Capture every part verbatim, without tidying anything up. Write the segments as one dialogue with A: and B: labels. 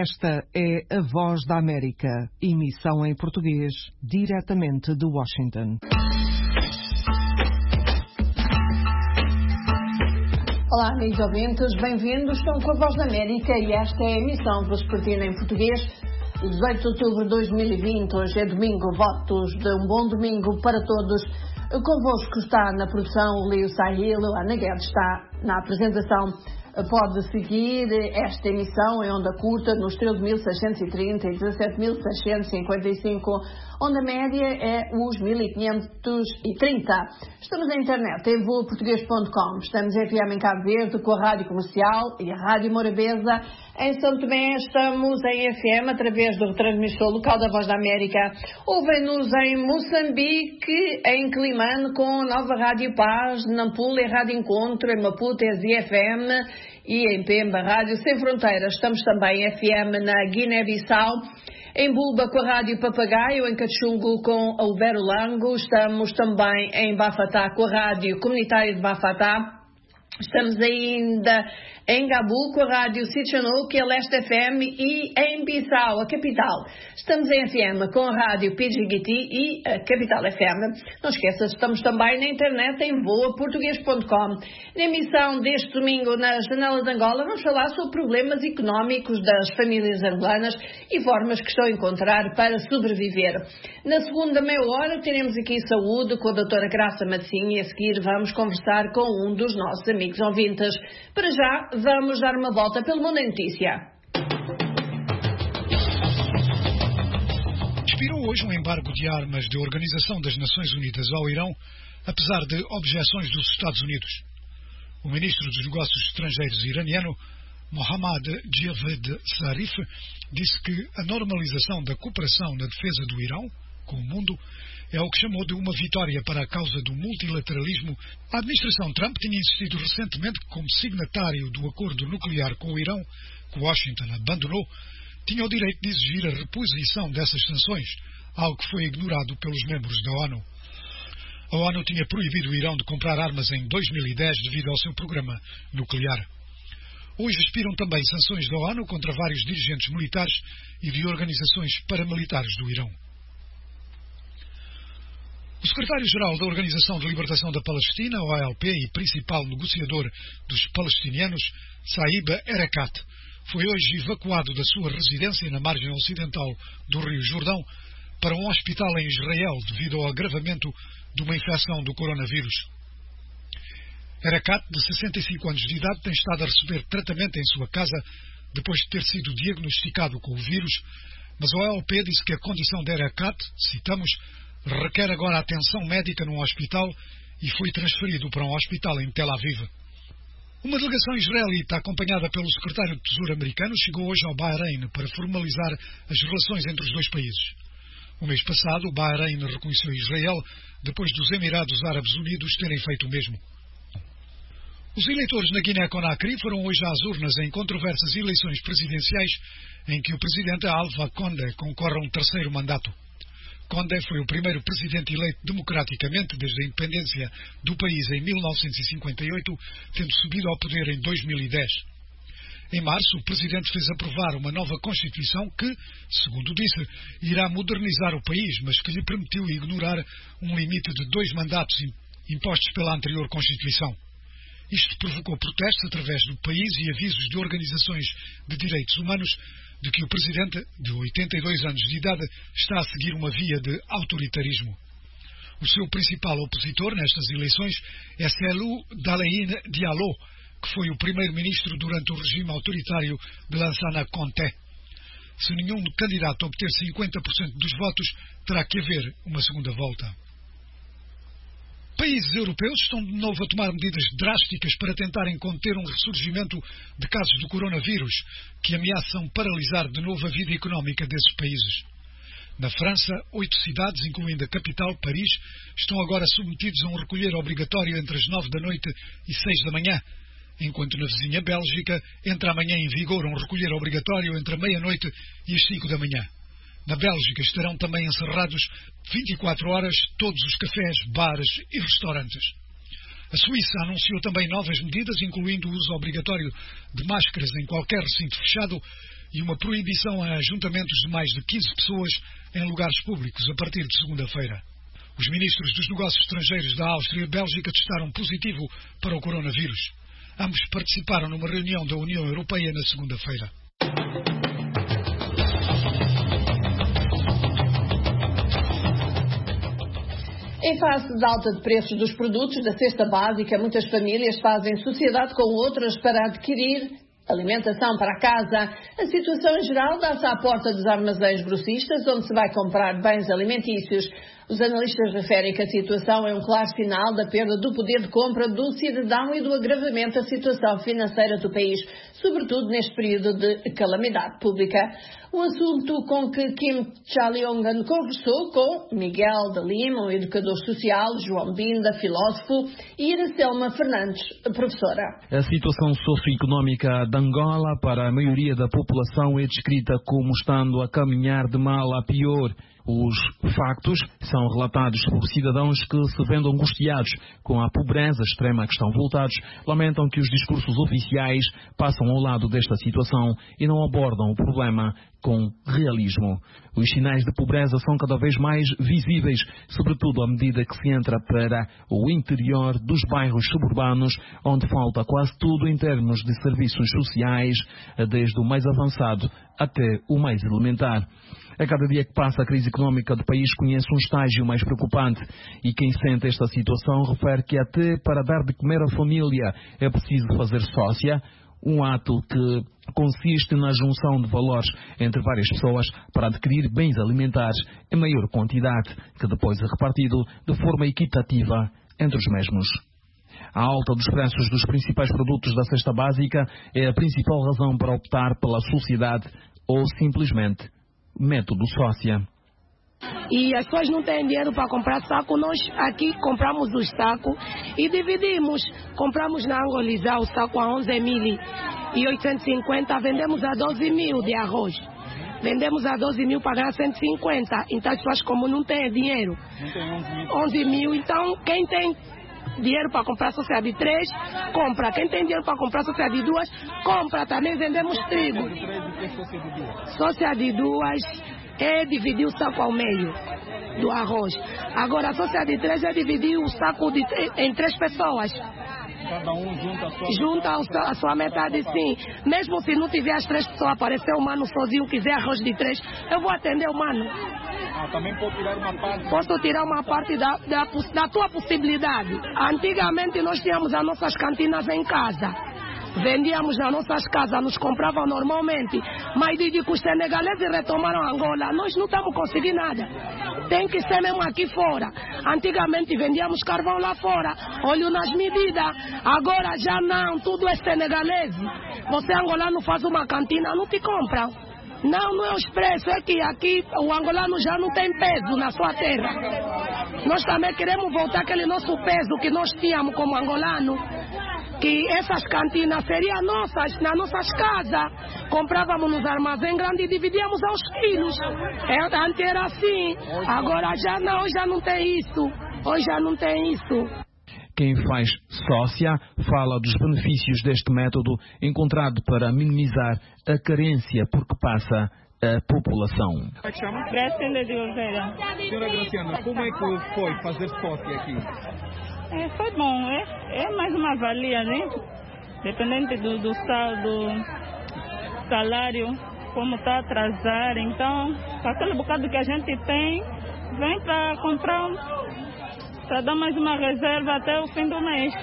A: Esta é a Voz da América, emissão em português, diretamente de Washington.
B: Olá, amigos ouvintes, bem-vindos. Estão com a Voz da América e esta é a emissão vespertina em português, dezoito de outubro de dois mil e vinte. Hoje é domingo, votos de um bom domingo para todos. Convosco está na produção o Leo Sahil, a Ana Guedes está na apresentação. Pode seguir esta emissão em onda curta nos treze mil seiscentos e trinta e dezassete mil seiscentos e cinquenta e cinco. Onda média é os mil quinhentos e trinta. Estamos na internet em voa português ponto com. Estamos em F M em Cabo Verde com a Rádio Comercial e a Rádio Morabeza. Em São Tomé estamos em F M através do retransmissor local da Voz da América. Ouvem-nos em Moçambique, em Climane com a nova Rádio Paz, Nampula é Rádio Encontro, em Maputo é Z F M e em Pemba Rádio Sem Fronteiras. Estamos também em F M na Guiné-Bissau, em Bulba com a Rádio Papagaio, em Cachungo com a Uberolango. Estamos também em Bafatá com a Rádio Comunitária de Bafatá. Estamos ainda em Gabu com a Rádio Sitchanou, que é Leste F M, e em Bissau, a capital. Estamos em F M com a Rádio Pidgiti e a Capital F M. Não esqueças, estamos também na internet em voa português ponto com. Na emissão deste domingo na Janela de Angola vamos falar sobre problemas económicos das famílias angolanas e formas que estão a encontrar para sobreviver. Na segunda meia hora teremos aqui saúde com a doutora Graça Madecinha e a seguir vamos conversar com um dos nossos amigos ouvintes. Para já, vamos dar uma volta pelo mundo em notícia.
C: Expirou hoje um embargo de armas da Organização das Nações Unidas ao Irão, apesar de objeções dos Estados Unidos. O ministro dos Negócios Estrangeiros iraniano, Mohammad Javad Zarif, disse que a normalização da cooperação na defesa do Irão com o mundo é o que chamou de uma vitória para a causa do multilateralismo. A administração Trump tinha insistido recentemente que, como signatário do acordo nuclear com o Irão, que Washington abandonou, tinha o direito de exigir a reposição dessas sanções, algo que foi ignorado pelos membros da ONU. A ONU tinha proibido o Irão de comprar armas em dois mil e dez devido ao seu programa nuclear. Hoje expiram também sanções da ONU contra vários dirigentes militares e de organizações paramilitares do Irão. O secretário-geral da Organização de Libertação da Palestina, O A L P, e principal negociador dos palestinianos, Saeb Erekat, foi hoje evacuado da sua residência na margem ocidental do Rio Jordão para um hospital em Israel devido ao agravamento de uma infecção do coronavírus. Erekat, de sessenta e cinco anos de idade, tem estado a receber tratamento em sua casa depois de ter sido diagnosticado com o vírus, mas o O A L P disse que a condição de Erekat, citamos, requer agora atenção médica num hospital e foi transferido para um hospital em Tel Aviv. Uma delegação israelita, acompanhada pelo secretário de Tesouro americano, chegou hoje ao Bahrein para formalizar as relações entre os dois países. O mês passado, o Bahrein reconheceu Israel depois dos Emirados Árabes Unidos terem feito o mesmo. Os eleitores na Guiné-Conakry foram hoje às urnas em controversas eleições presidenciais em que o presidente Alpha Condé concorre a um terceiro mandato. Condé foi o primeiro presidente eleito democraticamente desde a independência do país em mil novecentos e cinquenta e oito, tendo subido ao poder em dois mil e dez. Em março, o presidente fez aprovar uma nova Constituição que, segundo disse, irá modernizar o país, mas que lhe permitiu ignorar um limite de dois mandatos impostos pela anterior Constituição. Isto provocou protestos através do país e avisos de organizações de direitos humanos de que o presidente, de oitenta e dois anos de idade, está a seguir uma via de autoritarismo. O seu principal opositor nestas eleições é Cellou Dalein Diallo, que foi o primeiro-ministro durante o regime autoritário de Lansana Conté. Se nenhum candidato obter cinquenta por cento dos votos, terá que haver uma segunda volta. Países europeus estão de novo a tomar medidas drásticas para tentarem conter um ressurgimento de casos do coronavírus que ameaçam paralisar de novo a vida económica desses países. Na França, oito cidades, incluindo a capital, Paris, estão agora submetidos a um recolher obrigatório entre as nove da noite e seis da manhã, enquanto na vizinha Bélgica entra amanhã em vigor um recolher obrigatório entre a meia-noite e as cinco da manhã. Na Bélgica estarão também encerrados vinte e quatro horas todos os cafés, bares e restaurantes. A Suíça anunciou também novas medidas, incluindo o uso obrigatório de máscaras em qualquer recinto fechado e uma proibição a ajuntamentos de mais de quinze pessoas em lugares públicos a partir de segunda-feira. Os ministros dos negócios estrangeiros da Áustria e Bélgica testaram positivo para o coronavírus. Ambos participaram numa reunião da União Europeia na segunda-feira.
B: Em face da alta de preços dos produtos da cesta básica, muitas famílias fazem sociedade com outras para adquirir alimentação para casa. A situação em geral dá-se à porta dos armazéns grossistas, onde se vai comprar bens alimentícios. Os analistas referem que a situação é um claro sinal da perda do poder de compra do cidadão e do agravamento da situação financeira do país, sobretudo neste período de calamidade pública. Um assunto com que Kim Cha-Leongan conversou com Miguel de Lima, um educador social, João Binda, filósofo, e Iracelma Fernandes, professora.
D: A situação socioeconómica de Angola para a maioria da população é descrita como estando a caminhar de mal a pior. Os factos são relatados por cidadãos que, se vendo angustiados com a pobreza extrema que estão voltados, lamentam que os discursos oficiais passam ao lado desta situação e não abordam o problema com realismo. Os sinais de pobreza são cada vez mais visíveis, sobretudo à medida que se entra para o interior dos bairros suburbanos, onde falta quase tudo em termos de serviços sociais, desde o mais avançado até o mais elementar. A cada dia que passa, a crise económica do país conhece um estágio mais preocupante e quem sente esta situação refere que até para dar de comer à família é preciso fazer sócia, um ato que consiste na junção de valores entre várias pessoas para adquirir bens alimentares em maior quantidade, que depois é repartido de forma equitativa entre os mesmos. A alta dos preços dos principais produtos da cesta básica é a principal razão para optar pela sociedade ou simplesmente método sócia.
E: E as pessoas não têm dinheiro para comprar saco, nós aqui compramos o saco e dividimos. Compramos na Angolizar o saco a onze mil e oitocentos e cinquenta, vendemos a doze mil de arroz. Vendemos a doze mil para ganhar cento e cinquenta. Então as pessoas, como não têm dinheiro, não tem onze mil, então quem tem dinheiro para comprar sócia de três, compra. Quem tem dinheiro para comprar sócia de duas, compra. Também vendemos trigo. Sócia de duas é dividir o saco ao meio do arroz. Agora a sócia de três é dividir o saco de, em três pessoas.
F: Cada um junta a sua
E: Junta a sua metade, sim. Mesmo se não tiver as três pessoas, aparecer o mano sozinho, quiser arroz de três, eu vou atender o mano.
F: Ah, também pode tirar uma parte?
E: Posso tirar uma parte da, da, da tua possibilidade. Antigamente nós tínhamos as nossas cantinas em casa. Vendíamos nas nossas casas, nos compravam normalmente. Mas desde que os senegaleses retomaram Angola, nós não estamos conseguindo nada. Tem que ser mesmo aqui fora. Antigamente vendíamos carvão lá fora, olho nas medidas. Agora já não, tudo é senegalês. Você angolano faz uma cantina, não te compram. Não, não é os preços, é que aqui o angolano já não tem peso na sua terra. Nós também queremos voltar aquele nosso peso que nós tínhamos como angolano. Que essas cantinas seriam nossas, nas nossas casas. Comprávamos nos armazéns grandes e dividíamos aos quilos. É, antes era assim, agora já não, já não tem isso. Hoje já não tem isso.
D: Quem faz sócia fala dos benefícios deste método encontrado para minimizar a carência por que passa a população.
F: Como é que chama?
G: Graciana de Oliveira.
F: Senhora Graciana, como é que foi fazer sócia aqui?
G: É, foi bom, é, é mais uma valia, né? Dependente do, do, sal, do salário, como está a atrasar. Então, com aquele bocado que a gente tem, vem para comprar, para dar mais uma reserva até o fim do mês.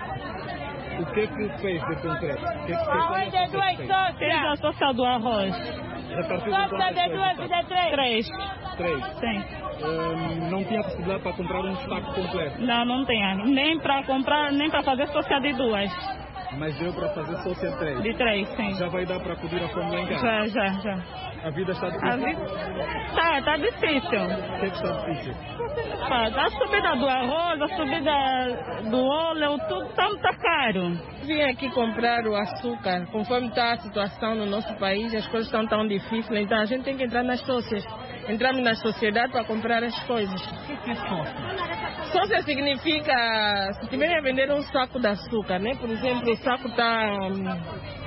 F: O que é que fez de concreto? O que é que fez?
G: Arroz de duas sócias. Fez a sócia do arroz. Sócia de duas e de três. Três.
F: Três?
G: Sim.
F: Um, não tinha possibilidade para comprar um saco completo?
G: Não, não tinha. Nem para comprar, nem para fazer sócia de duas.
F: Mas deu para fazer sócia de três?
G: De três, sim.
F: Já vai dar para acudir a família em casa?
G: Já, já, já.
F: A vida está difícil?
G: A vida está, está difícil.
F: O que é que está difícil?
G: A subida do arroz, a subida do óleo, tudo está muito caro.
H: Vim aqui comprar o açúcar. Conforme está a situação no nosso país, as coisas estão tão difíceis, então a gente tem que entrar nas sócias. Entramos na sociedade para comprar as coisas.
F: O que é sócia?
H: Sócia significa, se tiverem a vender um saco de açúcar, né? Por exemplo, o saco está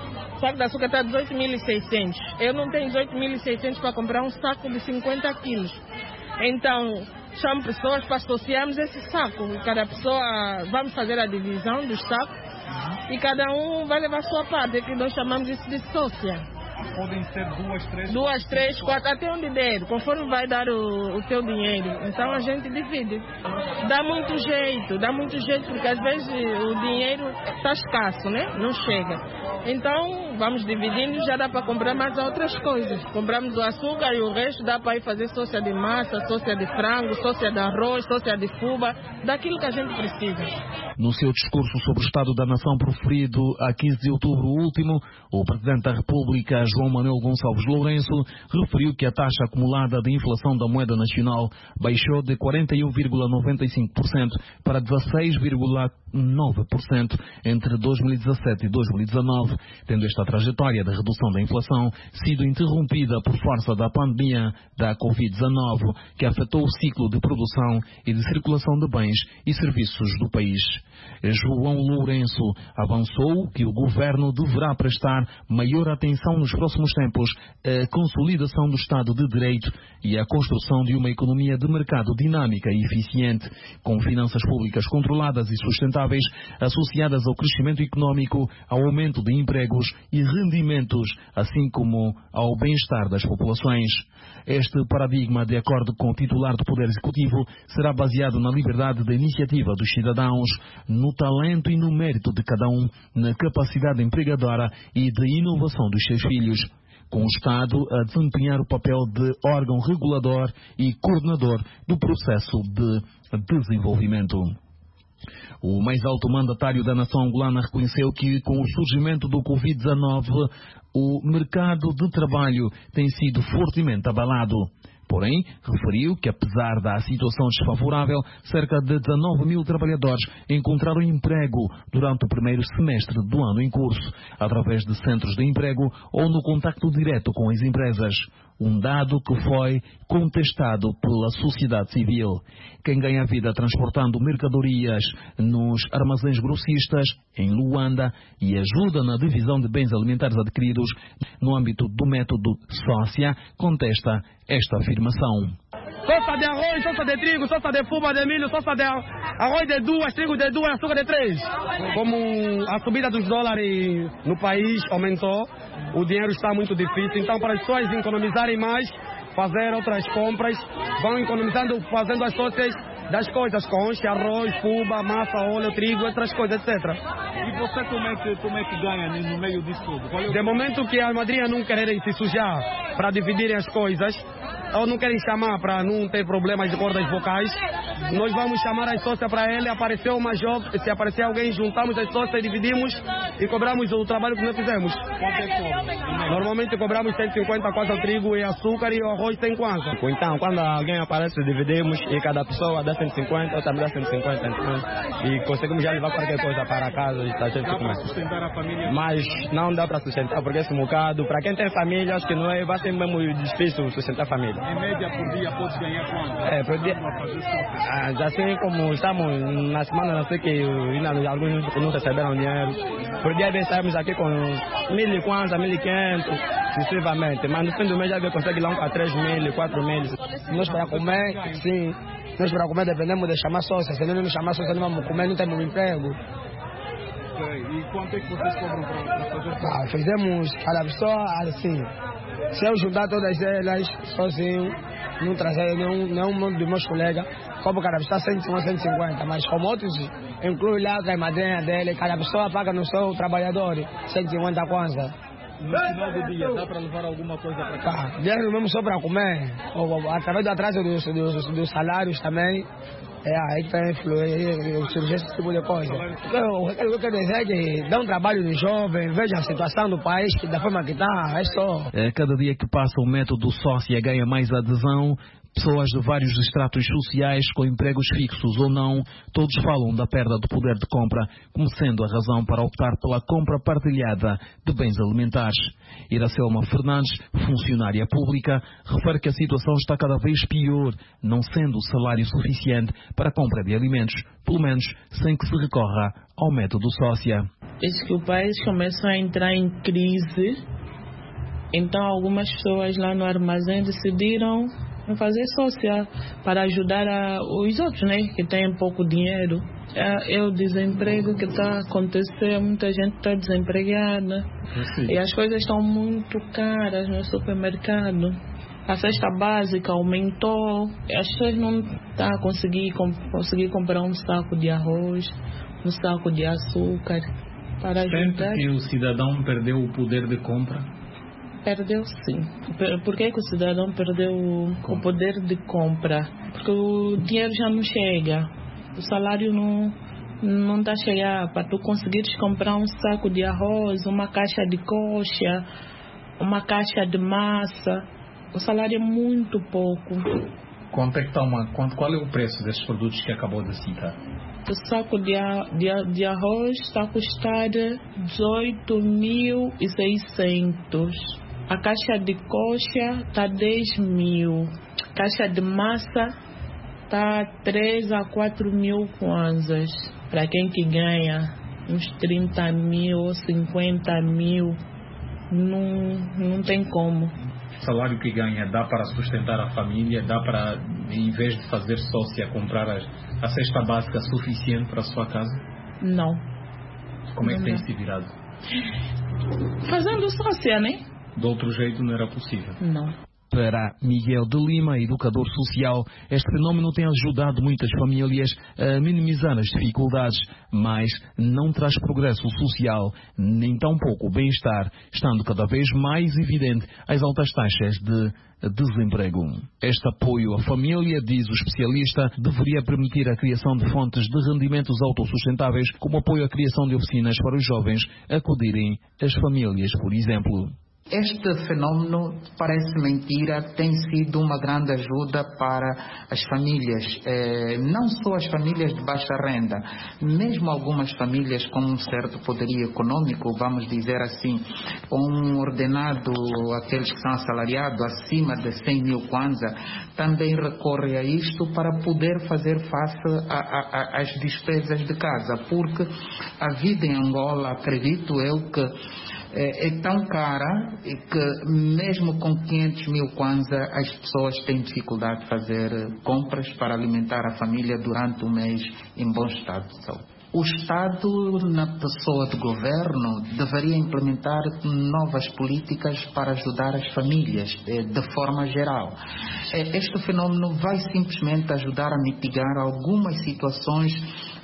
H: saco de açúcar está dezoito mil e seiscentos. Eu não tenho dezoito mil e seiscentos para comprar um saco de cinquenta quilos. Então, chamo pessoas para associarmos esse saco. Cada pessoa, vamos fazer a divisão dos sacos e cada um vai levar a sua parte, que nós chamamos isso de sócia.
F: Podem ser duas, três...
H: Duas, três, quatro, até onde der, conforme vai dar o, o teu dinheiro. Então a gente divide. Dá muito jeito, dá muito jeito, porque às vezes o dinheiro está escasso, né? Não chega. Então vamos dividindo, já dá para comprar mais outras coisas. Compramos o açúcar e o resto dá para ir fazer sócia de massa, sócia de frango, sócia de arroz, sócia de fuba, daquilo que a gente precisa.
D: No seu discurso sobre o Estado da Nação proferido a quinze de outubro último, o Presidente da República, João Manuel Gonçalves Lourenço, referiu que a taxa acumulada de inflação da moeda nacional baixou de quarenta e um vírgula noventa e cinco por cento para dezasseis vírgula nove por cento entre dois mil e dezassete e dois mil e dezanove, tendo esta trajetória de redução da inflação sido interrompida por força da pandemia da covid dezanove, que afetou o ciclo de produção e de circulação de bens e serviços do país. João Lourenço avançou que o governo deverá prestar maior atenção nos próximos tempos à consolidação do Estado de Direito e à construção de uma economia de mercado dinâmica e eficiente, com finanças públicas controladas e sustentáveis, associadas ao crescimento económico, ao aumento de empregos e rendimentos, assim como ao bem-estar das populações. Este paradigma, de acordo com o titular do Poder Executivo, será baseado na liberdade de iniciativa dos cidadãos, no talento e no mérito de cada um, na capacidade empregadora e de inovação dos seus filhos, com o Estado a desempenhar o papel de órgão regulador e coordenador do processo de desenvolvimento. O mais alto mandatário da nação angolana reconheceu que, com o surgimento do covid dezanove, o mercado de trabalho tem sido fortemente abalado. Porém, referiu que, apesar da situação desfavorável, cerca de dezanove mil trabalhadores encontraram emprego durante o primeiro semestre do ano em curso, através de centros de emprego ou no contacto direto com as empresas. Um dado que foi contestado pela sociedade civil. Quem ganha vida transportando mercadorias nos armazéns grossistas em Luanda e ajuda na divisão de bens alimentares adquiridos no âmbito do método sócia, contesta esta afirmação.
I: Soça de arroz, soça de trigo, soça de fuba, de milho, soça de arroz de duas, trigo de duas, açúcar de três. Como a subida dos dólares no país aumentou, o dinheiro está muito difícil, então para as pessoas economizarem mais, fazer outras compras, vão economizando, fazendo as sócias das coisas, concha, arroz, fuba, massa, óleo, trigo, outras coisas, etcétera.
F: E você como é que, como é que ganha no meio disso tudo? Qual é o...
I: De momento que a madrinha não querem se sujar para dividirem as coisas, ou não querem chamar para não ter problemas de cordas vocais, nós vamos chamar as sócias para ele, apareceu uma jovem, se aparecer alguém, juntamos as sócias, dividimos e cobramos o trabalho que nós fizemos.
F: Quanto é que cobra?
I: Normalmente cobramos cento e cinquenta quase o trigo e açúcar e o arroz tem quanto?
J: Então, quando alguém aparece, dividimos e cada pessoa dá cento e cinquenta, outra dá cento e cinquenta, então, e conseguimos já levar qualquer coisa para casa.
F: Dá para sustentar a família?
J: Mas não dá para sustentar, porque esse bocado, para quem tem família, acho que não é, vai ser mesmo difícil sustentar a família.
F: Em média por dia podes ganhar quanto?
J: É, por dia. Ah, assim como estamos na semana, não sei que ainda alguns não receberam dinheiro. Por dia bem saímos aqui com mil e quantos, mil e quinhentos, sucessivamente. Mas no fim do mês já consegue lá um para três mil, quatro mil.
I: Nós para comer, sim. Nós para comer dependemos de chamar sócia. Se não chamar sócia, não vamos comer, não temos emprego.
F: E quanto é que vocês cobram para fazer?
I: Ah, fizemos cada pessoa assim. Se eu juntar todas elas sozinho, não trazer nenhum, nenhum dos meus colegas, como cada pessoa cento e cinquenta, cento e cinquenta, mas como outros, inclui lá a madrinha dele, cada pessoa paga no seu trabalhador cento e cinquenta kwanza.
F: No final do dia, dá para levar alguma coisa para cá?
I: Ah, dinheiro mesmo só para comer, ou, através do atraso dos, dos, dos salários também. É aí que tem surgir esse tipo de coisa. O que eu quero dizer é que dá um trabalho de jovem, veja a situação do país, da forma que está, é só.
D: Cada dia que passa o método sócia ganha mais adesão. Pessoas de vários estratos sociais, com empregos fixos ou não, todos falam da perda do poder de compra, como sendo a razão para optar pela compra partilhada de bens alimentares. Iracelma Fernandes, funcionária pública, refere que a situação está cada vez pior, não sendo o salário suficiente para a compra de alimentos, pelo menos sem que se recorra ao método sócia.
H: Diz que o país começou a entrar em crise, então algumas pessoas lá no armazém decidiram fazer sócia para ajudar a, os outros, né, que têm pouco dinheiro. É, é o desemprego que está a acontecer, muita gente está desempregada. E as coisas estão muito caras no supermercado. A cesta básica aumentou, as pessoas não estão a conseguir, com, conseguir comprar um saco de arroz, um saco de açúcar para ajudar.
D: Sente que o cidadão perdeu o poder de compra?
H: Perdeu sim. Por que, que o cidadão perdeu o, o poder de compra? Porque o dinheiro já não chega, o salário não não está a chegar para tu conseguires comprar um saco de arroz, uma caixa de coxa, uma caixa de massa. O salário é muito pouco.
D: Quanto é que está uma, quanto, qual é o preço desses produtos que acabou de citar?
H: O saco de, de, de arroz está a custar dezoito mil e seiscentos. A caixa de coxa está dez mil. Caixa de massa está três a quatro mil kwanzas. Para quem que ganha uns trinta mil ou cinquenta mil, não, não tem como.
D: O salário que ganha dá para sustentar a família? Dá para, em vez de fazer sócia, comprar a, a cesta básica suficiente para a sua casa?
H: Não.
D: Como é que
H: não
D: tem
H: dá.
D: se virado?
H: Fazendo sócia, né?
D: De outro jeito não era possível?
H: Não.
D: Para Miguel de Lima, educador social, este fenómeno tem ajudado muitas famílias a minimizar as dificuldades, mas não traz progresso social, nem tampouco bem-estar, estando cada vez mais evidente as altas taxas de desemprego. Este apoio à família, diz o especialista, deveria permitir a criação de fontes de rendimentos autossustentáveis, como apoio à criação de oficinas para os jovens acudirem às famílias, por exemplo.
K: Este fenómeno, parece mentira, tem sido uma grande ajuda para as famílias, eh, não só as famílias de baixa renda, mesmo algumas famílias com um certo poderio econômico, vamos dizer assim, um ordenado, aqueles que são assalariados acima de cem mil kwanza, também recorre a isto para poder fazer face às despesas de casa, porque a vida em Angola, acredito eu que é, é tão cara que mesmo com quinhentos mil kwanza as pessoas têm dificuldade de fazer compras para alimentar a família durante o mês em bom estado de saúde. O Estado, na pessoa do governo, deveria implementar novas políticas para ajudar as famílias, de forma geral. Este fenómeno vai simplesmente ajudar a mitigar algumas situações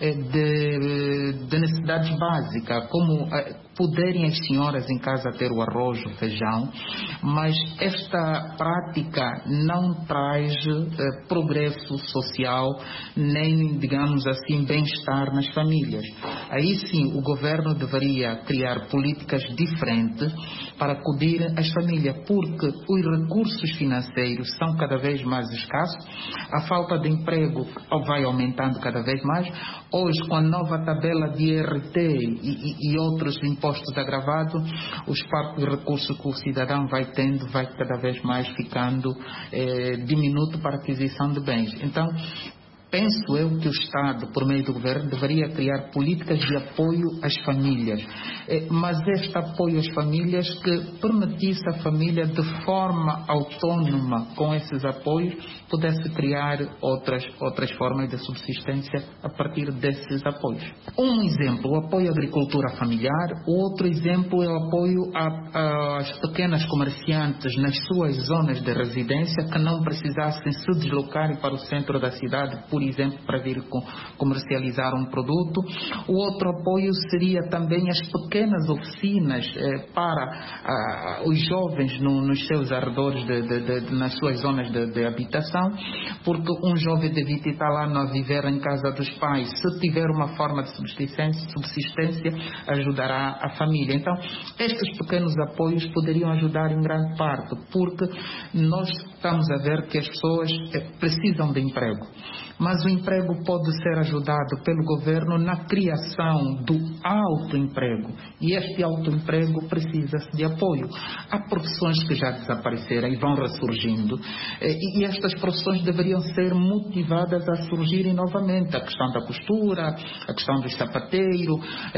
K: de, de necessidades básicas, como poderem as senhoras em casa ter o arroz, o feijão, mas esta prática não traz eh, progresso social, nem, digamos assim, bem-estar nas famílias. Aí sim, o governo deveria criar políticas diferentes para acudir às famílias, porque os recursos financeiros são cada vez mais escassos, a falta de emprego vai aumentando cada vez mais. Hoje, com a nova tabela de I R T e, e, e outros impostos agravados, os próprios recursos que o cidadão vai tendo vai cada vez mais ficando eh, diminuto para a aquisição de bens. Então, penso eu que o Estado, por meio do governo, deveria criar políticas de apoio às famílias, mas este apoio às famílias que permitisse a família, de forma autónoma, com esses apoios, pudesse criar outras, outras formas de subsistência a partir desses apoios. Um exemplo, o apoio à agricultura familiar. O outro exemplo é o apoio às pequenas comerciantes nas suas zonas de residência, que não precisassem se deslocarem para o centro da cidade, por exemplo, para vir comercializar um produto. O outro apoio seria também as pequenas oficinas eh, para ah, os jovens no, nos seus arredores, de, de, de, de, nas suas zonas de, de habitação, porque um jovem deve estar lá a viver em casa dos pais. Se tiver uma forma de subsistência, subsistência ajudará a família. Então, estes pequenos apoios poderiam ajudar em grande parte, porque nós estamos a ver que as pessoas eh, precisam de emprego. mas o emprego pode ser ajudado pelo governo na criação do autoemprego. E este autoemprego precisa-se de apoio. Há profissões que já desapareceram e vão ressurgindo, e estas profissões deveriam ser motivadas a surgirem novamente. A questão da costura, a questão do sapateiro,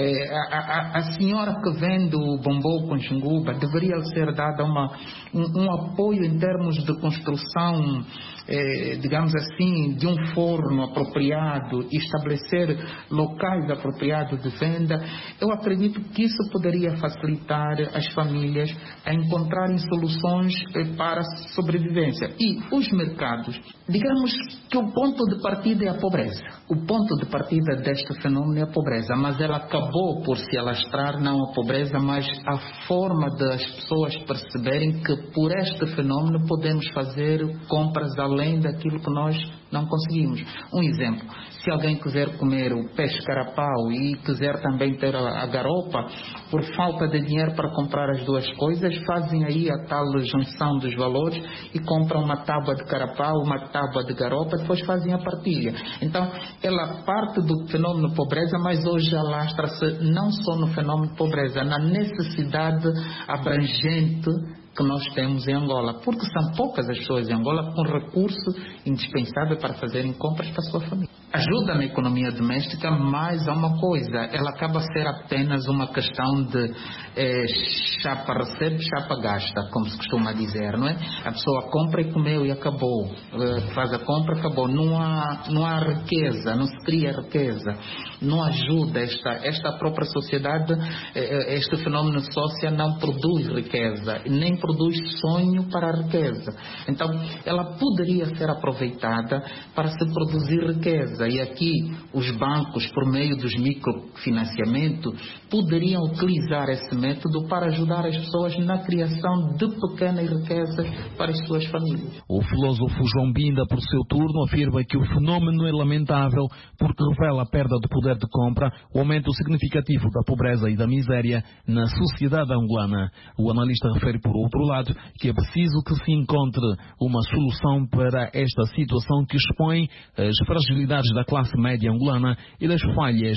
K: a, a, a senhora que vende o bombom com xinguba, deveria ser dada uma, um, um apoio em termos de construção, eh, digamos assim, de um forno apropriado e estabelecer locais apropriados de venda. Eu acredito que isso poderia facilitar as famílias a encontrarem soluções eh, para a sobrevivência. E os mercados, digamos que o ponto de partida é a pobreza. O ponto de partida deste fenômeno é a pobreza, mas ela acabou por se alastrar, não a pobreza, mas a forma das pessoas perceberem que por este fenômeno podemos fazer compras além daquilo que nós não conseguimos. Um exemplo, se alguém quiser comer o peixe carapau e quiser também ter a, a garopa, por falta de dinheiro para comprar as duas coisas, fazem aí a tal junção dos valores e compram uma tábua de carapau, uma tábua de garopa, depois fazem a partilha. Então, ela parte do fenômeno pobreza, mas hoje alastra-se não só no fenômeno pobreza, na necessidade abrangente que nós temos em Angola, porque são poucas as pessoas em Angola com recurso indispensável para fazerem compras para a sua família. Ajuda na economia doméstica, mas há uma coisa, ela acaba a ser apenas uma questão de é, chapa recebe, chapa gasta, como se costuma dizer, não é? A pessoa compra e comeu e acabou, é, faz a compra, acabou. Não há, não há riqueza, não se cria riqueza, não ajuda esta, esta própria sociedade, é, este fenômeno social não produz riqueza, nem produz sonho para a riqueza. Então, ela poderia ser aproveitada para se produzir riqueza. E aqui, os bancos, por meio dos microfinanciamentos, poderiam utilizar esse método para ajudar as pessoas na criação de pequenas riquezas para as suas famílias.
D: O filósofo João Binda, por seu turno, afirma que o fenômeno é lamentável porque revela a perda de poder de compra, o aumento significativo da pobreza e da miséria na sociedade angolana. O analista refere, por outro lado, que é preciso que se encontre uma solução para esta situação que expõe as fragilidades da classe média angolana e das falhas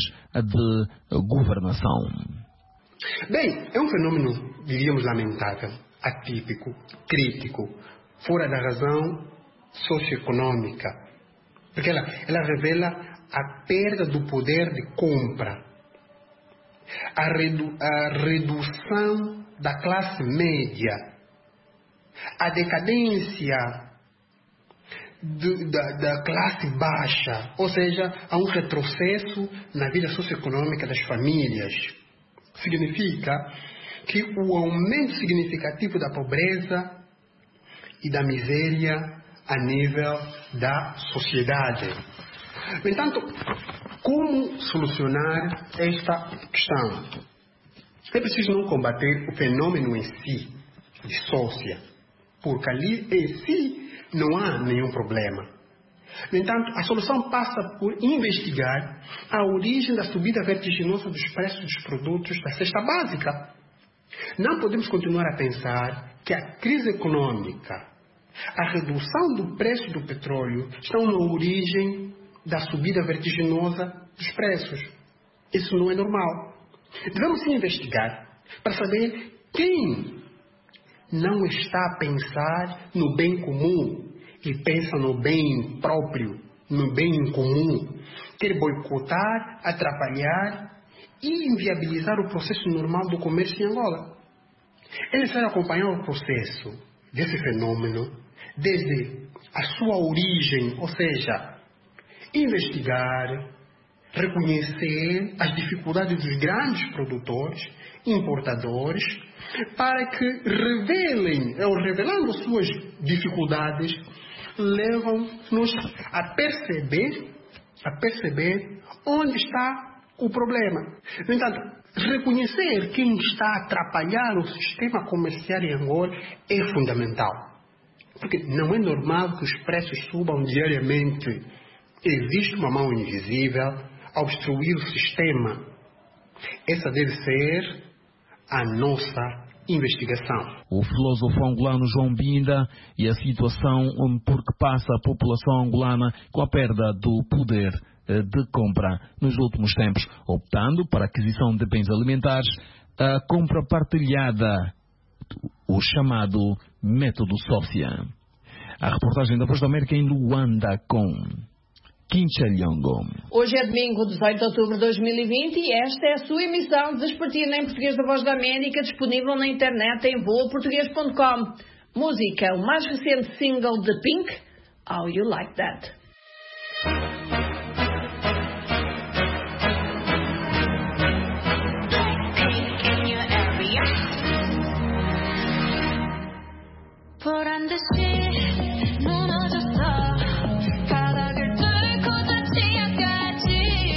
D: de governação.
L: Bem, é um fenômeno, diríamos, lamentável, atípico, crítico, fora da razão socioeconômica, porque ela, ela revela a perda do poder de compra, a, redu, a redução da classe média, a decadência de, da, da classe baixa, ou seja, há um retrocesso na vida socioeconômica das famílias. Significa que o aumento significativo da pobreza e da miséria a nível da sociedade. No entanto, como solucionar esta questão? É preciso não combater o fenômeno em si, dissócia, porque ali em si não há nenhum problema. No entanto, a solução passa por investigar a origem da subida vertiginosa dos preços dos produtos da cesta básica. Não podemos continuar a pensar que a crise econômica, a redução do preço do petróleo estão na origem da subida vertiginosa dos preços. Isso não é normal. Devemos sim investigar para saber quem não está a pensar no bem comum e pensa no bem próprio, no bem comum, quer boicotar, atrapalhar e inviabilizar o processo normal do comércio em Angola. É necessário acompanhar o processo desse fenômeno desde a sua origem, ou seja, investigar, reconhecer as dificuldades dos grandes produtores, importadores, para que revelem, ou revelando suas dificuldades, levam-nos a perceber, a perceber onde está o problema. No entanto, reconhecer quem está a atrapalhar o sistema comercial em Angola é fundamental. Porque não é normal que os preços subam diariamente. Existe uma mão invisível a obstruir o sistema. Essa deve ser a nossa investigação.
D: O filósofo angolano João Binda e a situação por que passa a população angolana com a perda do poder de compra nos últimos tempos, optando para a aquisição de bens alimentares, a compra partilhada, o chamado método Sócia. A reportagem da Voz da América em Luanda com Quincha Lhongo.
B: Hoje é domingo, dezoito de outubro de dois mil e vinte, e esta é a sua emissão Despertina em Português da Voz da América, disponível na internet em voa português ponto com. Música, o mais recente single de Pink, How You Like That.
M: 보란 듯이 무너졌어. 바닥을 뚫고 닿지야까지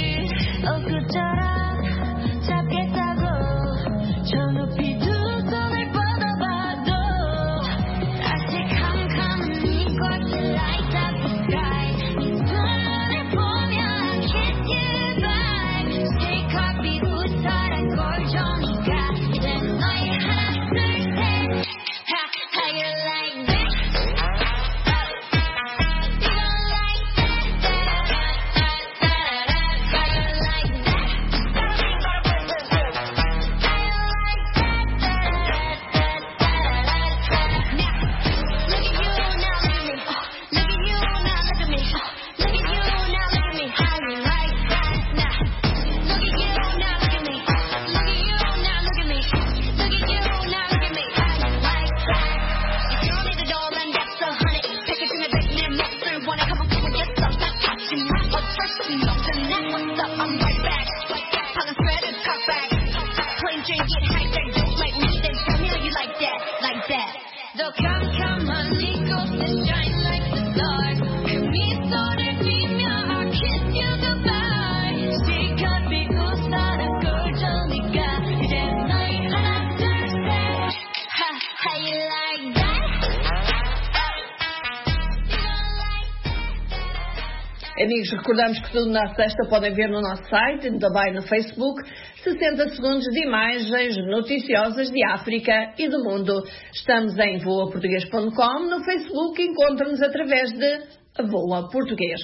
M: 엊그처럼 잡겠다고 저 높이 두 손을 뻗어봐도 아직 캄캄한 이곳을 light up the sky. 이 눈을 보면 I kiss you back. 실컷 비웃어란 꼴조니까 이제 너의 하나 둘 셋. How you like that? You don't like that? How you like that? Look at you now, look at me. Look at you now, look at me. Look at you now, look at me. How you like that? Now, look at you now, look at me. Look at you now, look at me. Look at you now, look at me. How you like that? I'm right back. Pulling threaded, cut back. Plain Jane, get hyped, that don't like me. Then tell me how you like that, like that. The come, come on, Nico, shine like the stars. And me started dreaming, I'll kiss you goodbye. 실컷 비웃어라 꼴조니까 이제 너희 하나 둘 셋. How you like that?
B: Amigos, recordamos que tudo na sexta podem ver no nosso site e também no Facebook. sessenta segundos de imagens noticiosas de África e do mundo. Estamos em voa português ponto com. No Facebook encontra-nos através de Voa Português.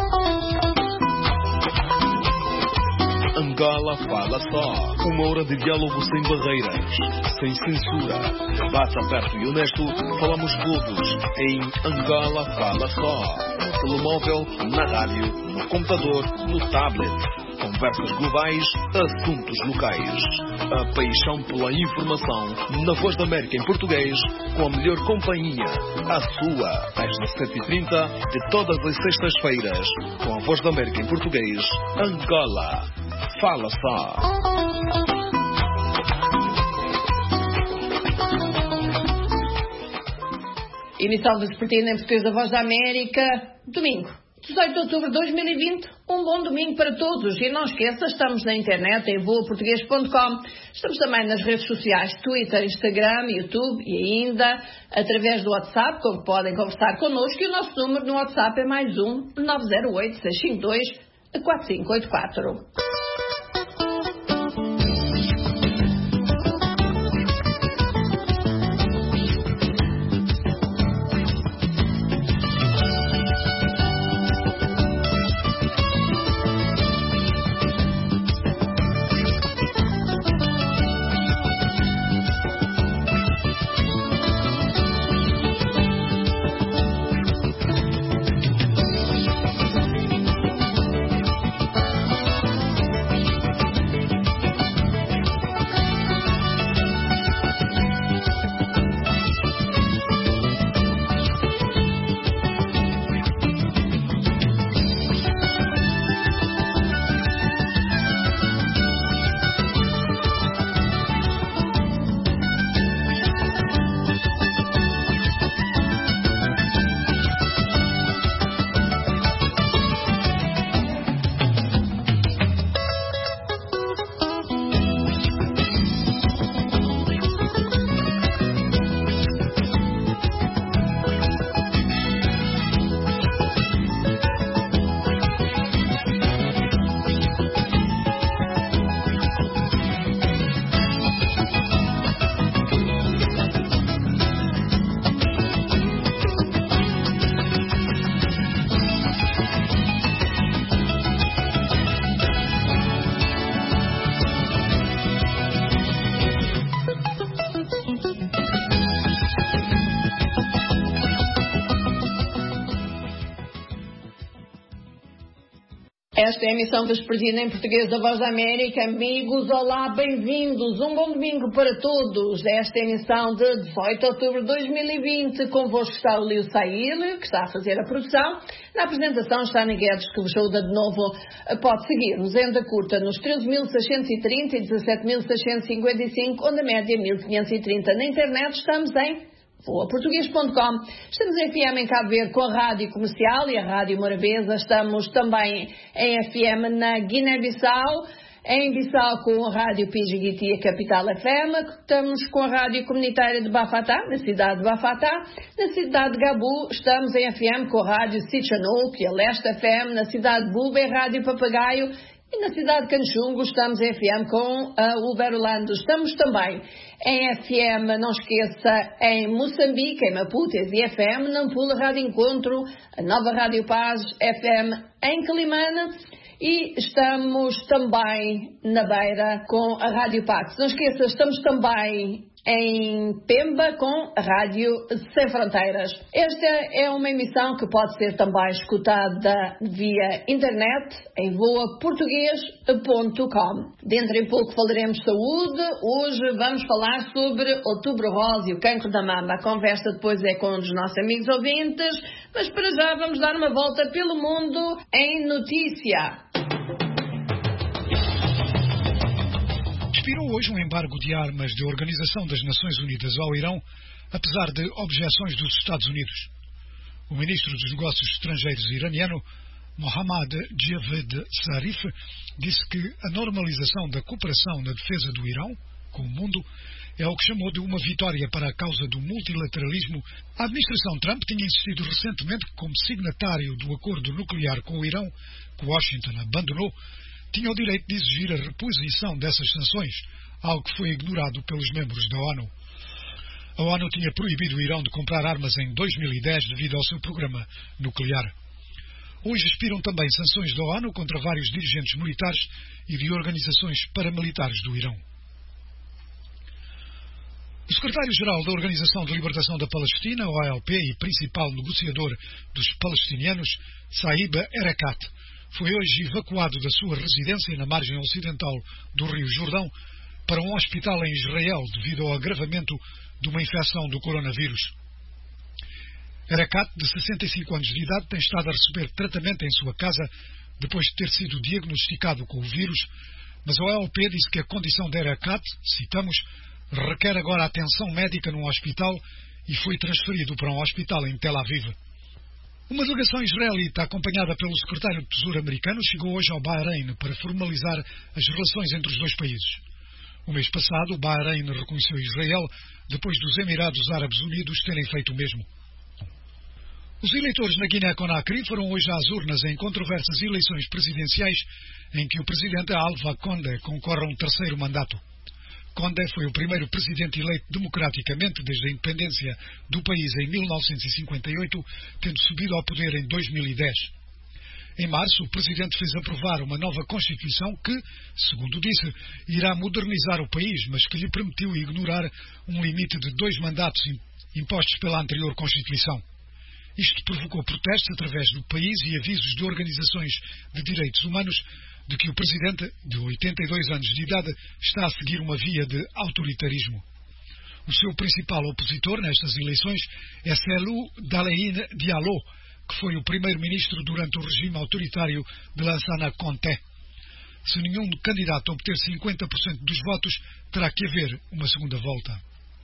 N: Angola Fala Só. Uma hora de diálogo sem barreiras, sem censura. Debate aberto e honesto. Falamos todos em Angola Fala Só. No telemóvel, na rádio, no computador, no tablet. Conversas globais, assuntos locais. A paixão pela informação na Voz da América em português, com a melhor companhia. A sua, às dezessete e trinta, de todas as sextas-feiras, com a Voz da América em português, Angola Fala Só.
B: Emissão do Despertina em Português da Voz da América, domingo, dezoito de outubro de dois mil e vinte. Um bom domingo para todos. E não esqueça, estamos na internet em voa português ponto com. Estamos também nas redes sociais, Twitter, Instagram, YouTube e ainda através do WhatsApp, com que podem conversar connosco. E o nosso número no WhatsApp é mais um nove zero oito, seis cinco dois, quatro cinco oito quatro. Esta é a emissão vespertina em português da Voz da América. Amigos, olá, bem-vindos. Um bom domingo para todos. Esta é a emissão de dezoito de outubro de dois mil e vinte. Convosco está o Lio Saíl, que está a fazer a produção. Na apresentação está Ana Guedes, que vos saúda de novo. Pode seguir-nos em onda curta nos treze mil seiscentos e trinta e dezassete mil seiscentos e cinquenta e cinco, onde a média mil quinhentos e trinta. Na internet estamos em voa português ponto com. Estamos em F M em Cabo Verde com a Rádio Comercial e a Rádio Morabeza. Estamos também em F M na Guiné-Bissau, em Bissau com a Rádio Pijiguiti, a Capital F M. Estamos com a Rádio Comunitária de Bafatá, na cidade de Bafatá. Na cidade de Gabu estamos em F M com a Rádio Sitchanouk, a Leste F M. Na cidade de Buba, a Rádio Papagaio. E na cidade de Canchungo estamos em F M com a Uberlândia. Estamos também em F M, não esqueça, em Moçambique, em Maputo, e F M, Nampula, Rádio Encontro, a Nova Rádio Paz, F M em Climana. E estamos também na Beira com a Rádio Pax. Não esqueça, estamos também em Pemba com a Rádio Sem Fronteiras. Esta é uma emissão que pode ser também escutada via internet em voa português ponto com. Dentro em pouco falaremos de saúde. Hoje vamos falar sobre Outubro Rosa e o cancro da mama. A conversa depois é com um dos nossos amigos ouvintes, mas para já vamos dar uma volta pelo mundo em notícia.
C: Expirou hoje um embargo de armas da Organização das Nações Unidas ao Irão, apesar de objeções dos Estados Unidos. O ministro dos Negócios Estrangeiros iraniano, Mohammad Javad Zarif, disse que a normalização da cooperação na defesa do Irão com o mundo é o que chamou de uma vitória para a causa do multilateralismo. A administração Trump tinha insistido recentemente que, como signatário do acordo nuclear com o Irão, que Washington abandonou, tinha o direito de exigir a reposição dessas sanções, algo que foi ignorado pelos membros da ONU. A ONU tinha proibido o Irão de comprar armas em dois mil e dez devido ao seu programa nuclear. Hoje expiram também sanções da ONU contra vários dirigentes militares e de organizações paramilitares do Irão. O secretário-geral da Organização de Libertação da Palestina, O L P, e principal negociador dos palestinianos, Saeb Erekat, foi hoje evacuado da sua residência na margem ocidental do Rio Jordão para um hospital em Israel devido ao agravamento de uma infecção do coronavírus. Erekat, de sessenta e cinco anos de idade, tem estado a receber tratamento em sua casa depois de ter sido diagnosticado com o vírus, mas o O L P disse que a condição de Erekat, citamos, requer agora atenção médica num hospital e foi transferido para um hospital em Tel Aviv. Uma delegação israelita, acompanhada pelo secretário de Tesouro americano, chegou hoje ao Bahrein para formalizar as relações entre os dois países. O mês passado, o Bahrein reconheceu Israel, depois dos Emirados Árabes Unidos terem feito o mesmo. Os eleitores na Guiné-Conakry foram hoje às urnas em controversas eleições presidenciais em que o presidente Alpha Condé concorre a um terceiro mandato. Condé foi o primeiro presidente eleito democraticamente desde a independência do país em mil novecentos e cinquenta e oito, tendo subido ao poder em dois mil e dez. Em março, o presidente fez aprovar uma nova Constituição que, segundo disse, irá modernizar o país, mas que lhe permitiu ignorar um limite de dois mandatos impostos pela anterior Constituição. Isto provocou protestos através do país e avisos de organizações de direitos humanos de que o presidente, de oitenta e dois anos de idade, está a seguir uma via de autoritarismo. O seu principal opositor nestas eleições é Cellou Dalein Diallo, que foi o primeiro-ministro durante o regime autoritário de Lansana Conté. Se nenhum candidato obter cinquenta por cento dos votos, terá que haver uma segunda volta.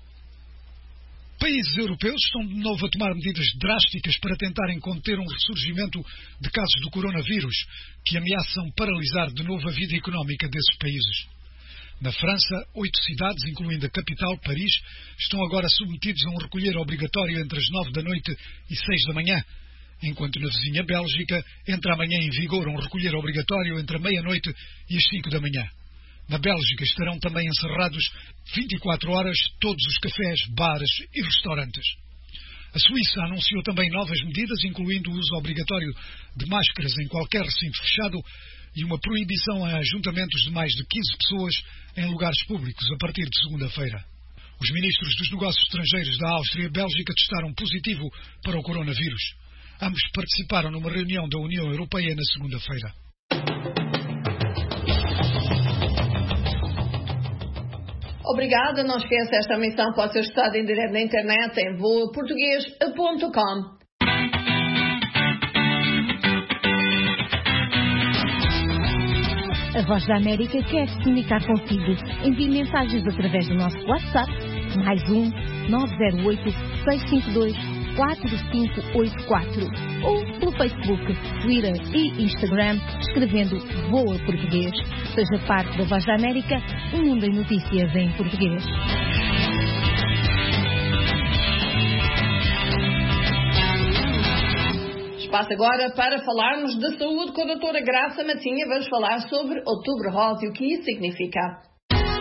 C: Países europeus estão de novo a tomar medidas drásticas para tentarem conter um ressurgimento de casos do coronavírus, que ameaçam paralisar de novo a vida económica desses países. Na França, oito cidades, incluindo a capital, Paris, estão agora submetidos a um recolher obrigatório entre as nove da noite e seis da manhã, enquanto na vizinha Bélgica entra amanhã em vigor um recolher obrigatório entre a meia-noite e as cinco da manhã. Na Bélgica estarão também encerrados vinte e quatro horas todos os cafés, bares e restaurantes. A Suíça anunciou também novas medidas, incluindo o uso obrigatório de máscaras em qualquer recinto fechado e uma proibição a ajuntamentos de mais de quinze pessoas em lugares públicos a partir de segunda-feira. Os ministros dos Negócios Estrangeiros da Áustria e Bélgica testaram positivo para o coronavírus. Ambos participaram numa reunião da União Europeia na segunda-feira.
B: Obrigada, não esqueça, esta emissão pode ser escutada em direto na internet em voa português ponto com.
O: A Voz da América quer se comunicar consigo. Envie mensagens através do nosso WhatsApp, mais um nove zero oito, seis cinco dois, quatro cinco oito quatro, ou pelo Facebook, Twitter e Instagram, escrevendo Voa Português. Seja parte da Voz da América, um mundo em notícias em português.
B: Espaço agora para falarmos de saúde com a doutora Graça Matinha. Vamos falar sobre Outubro Rosa e o que isso significa.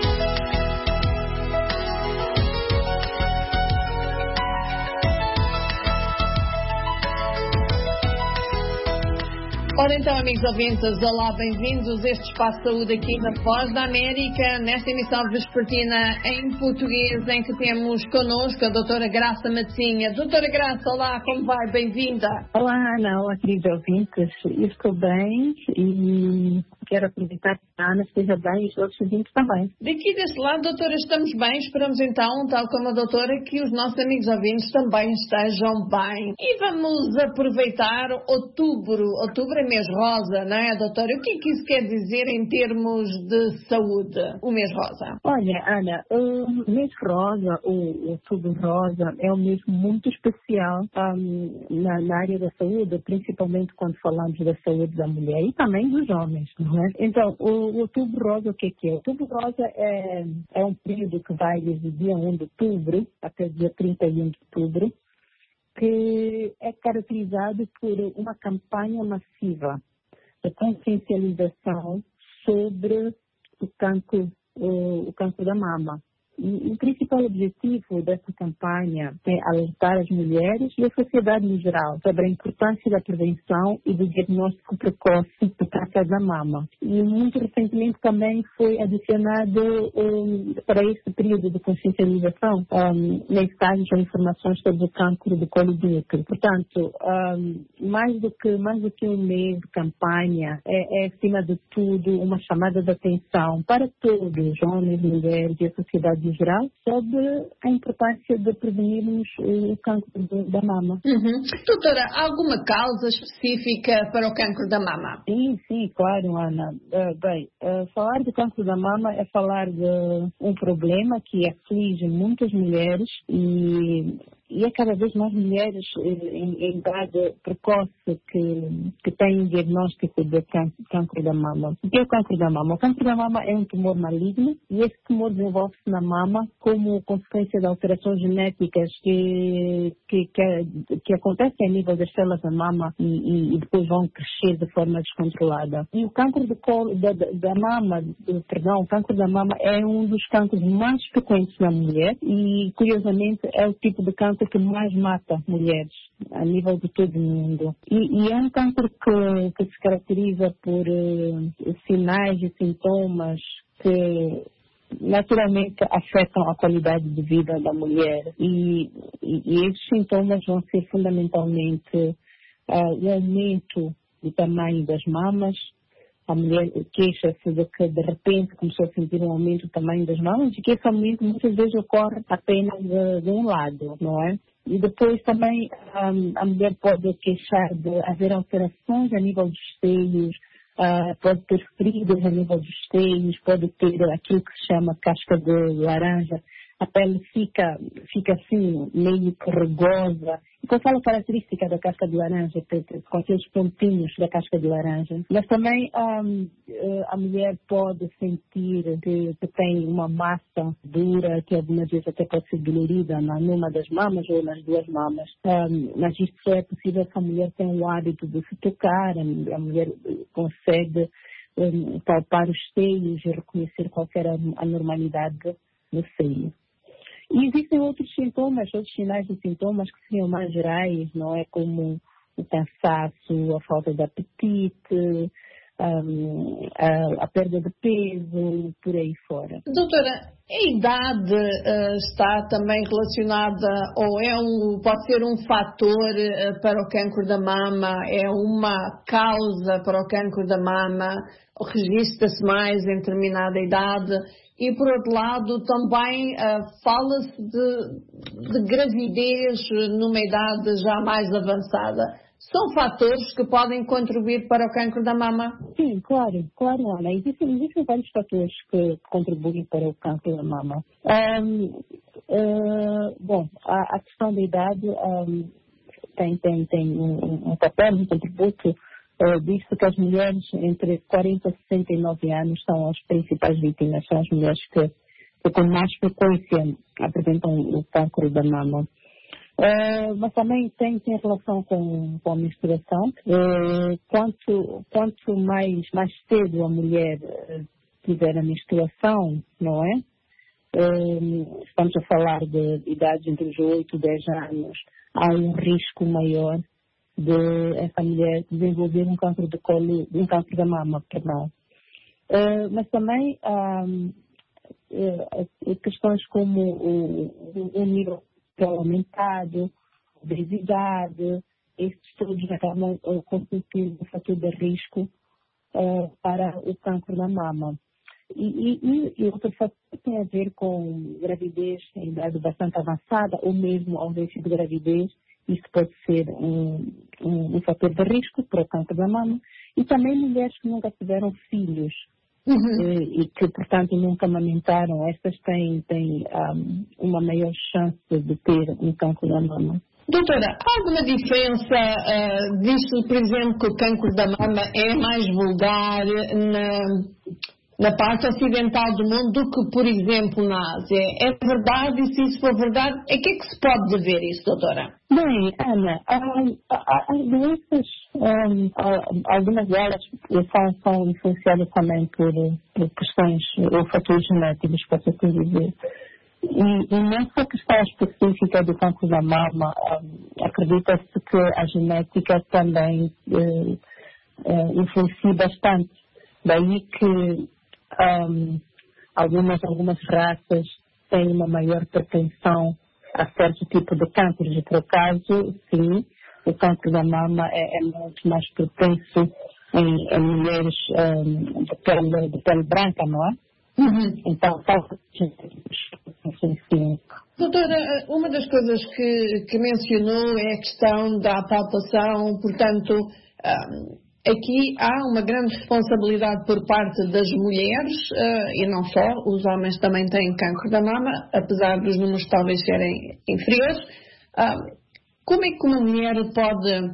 B: Ora então, amigos ouvintes, olá, bem-vindos a este Espaço de Saúde aqui na Voz da América, nesta emissão vespertina em português, em que temos connosco a doutora Graça Matinha. Doutora Graça, olá, como vai? Bem-vinda.
P: Olá, Ana, olá, queridos ouvintes. Eu estou bem e quero aproveitar que a Ana esteja bem e os outros ouvintes também.
B: Daqui deste lado, doutora, estamos bem. Esperamos então, tal como a doutora, que os nossos amigos ouvintes também estejam bem. E vamos aproveitar outubro. Outubro é mês rosa, não é, doutora? O que é que isso quer dizer em termos de saúde, o mês rosa?
P: Olha, Ana, o mês rosa, o outubro rosa, é um mês muito especial um, na, na área da saúde, principalmente quando falamos da saúde da mulher e também dos homens, não é? Então, o, o outubro rosa, o que é que é? O outubro rosa é, é um período que vai desde o dia primeiro de outubro até o dia trinta e um de outubro, que é caracterizado por uma campanha massiva de consciencialização sobre o cancro, o, o cancro da mama. E o principal objetivo dessa campanha é alertar as mulheres e a sociedade em geral sobre a importância da prevenção e do diagnóstico precoce do câncer da mama. E muito recentemente também foi adicionado um, para esse período de consciencialização um, mensagens ou informações sobre o câncer do colo do útero. Portanto, um, mais, do que, mais do que um mês de campanha, é, é acima de tudo uma chamada de atenção para todos, homens, mulheres e a sociedade em geral, sobre a importância de prevenirmos o cancro da mama.
B: Uhum. Doutora, há alguma causa específica para o cancro da mama?
P: Sim, sim, claro, Ana. Uh, bem, uh, falar do cancro da mama é falar de um problema que aflige muitas mulheres e E é cada vez mais mulheres em, em idade precoce que, que têm diagnóstico de câncer da mama. O que é o câncer da mama? O câncer da mama é um tumor maligno e esse tumor desenvolve-se na mama como consequência de alterações genéticas que, que, que, que acontecem a nível das células da mama e, e, e depois vão crescer de forma descontrolada. E o câncer do colo, da, da mama, perdão, o câncer da mama é um dos cânceres mais frequentes na mulher e, curiosamente, é o tipo de câncer que mais mata mulheres a nível de todo o mundo. E, e é um câncer que, que se caracteriza por uh, sinais e sintomas que naturalmente afetam a qualidade de vida da mulher. E, e, e esses sintomas vão ser fundamentalmente uh, o aumento do tamanho das mamas. A mulher queixa-se de que de repente começou a sentir um aumento do tamanho das mamas e que esse aumento muitas vezes ocorre apenas de, de um lado, não é? E depois também um, a mulher pode queixar de haver alterações a nível dos seios, uh, pode ter feridas a nível dos seios, pode ter aquilo que se chama casca de laranja. A pele fica, fica assim, meio rugosa. E qual é a característica da casca de laranja? Com aqueles pontinhos da casca de laranja. Mas também um, a mulher pode sentir que, que tem uma massa dura, que algumas vezes até pode ser dolorida numa das mamas ou nas duas mamas. Um, mas isto só é possível se a mulher tem o hábito de se tocar, a mulher consegue um, palpar os seios e reconhecer qualquer anormalidade no seio. E existem outros sintomas, outros sinais de sintomas que seriam mais gerais, não é? Como o cansaço, a falta de apetite, um, a, a perda de peso, por aí fora.
B: Doutora, a idade uh, está também relacionada, ou é um, pode ser um fator uh, para o cancro da mama, é uma causa para o cancro da mama, registra-se mais em determinada idade, e por outro lado também uh, fala-se de, de gravidez numa idade já mais avançada. São fatores que podem contribuir para o cancro da mama?
P: Sim, claro, claro, Ana. Existem, existem vários fatores que contribuem para o cancro da mama. Um, uh, bom, a, a questão da idade um, tem, tem, tem um, um papel, um contributo, uh, visto que as mulheres entre quarenta e sessenta e nove anos são as principais vítimas, são as mulheres que, que com mais frequência apresentam o cancro da mama. Uh, mas também tem, tem relação com, com a menstruação. Uh, quanto, quanto mais, mais cedo a mulher uh, tiver a menstruação, não é? Uh, estamos a falar de idades entre os oito e dez anos, há um risco maior de essa mulher desenvolver um câncer de colo, um câncer da mama, perdão. Uh, mas também há uh, questões como o, o, o nível aumentado, obesidade, estes todos acabam uh, constituindo um fator de risco uh, para o cancro da mama. E, e, e outro fator tem a ver com gravidez em idade bastante avançada ou mesmo ausência de gravidez. Isso pode ser um, um, um fator de risco para o cancro da mama. E também mulheres que nunca tiveram filhos. Uhum. E, e que, portanto, nunca amamentaram, estas têm, têm um, uma maior chance de ter um cancro da mama.
B: Doutora, há alguma diferença, uh, disso, por exemplo, que o cancro da mama é mais vulgar na, na parte ocidental do mundo do que, por exemplo, na Ásia? É verdade? E se isso for verdade, a que é que se pode dever isso, doutora?
P: Bem, Ana, as doenças, um, algumas delas são, são influenciadas também por, por questões ou fatores genéticos, posso assim dizer. E, e nessa questão específica do cancro da mama, um, acredita-se que a genética também uh, uh, influencia bastante. Daí que um, algumas, algumas raças têm uma maior propensão a certo tipo de câncer. De por caso, sim, o câncer da mama é, é muito mais propenso em, em mulheres um, de, pele, de pele branca, não é? Uhum. Então, talvez sim.
B: Doutora, uma das coisas que, que mencionou é a questão da palpação, portanto, um, aqui há uma grande responsabilidade por parte das mulheres, uh, e não só, os homens também têm cancro da mama, apesar dos números talvez serem inferiores. Uh, como é que uma mulher pode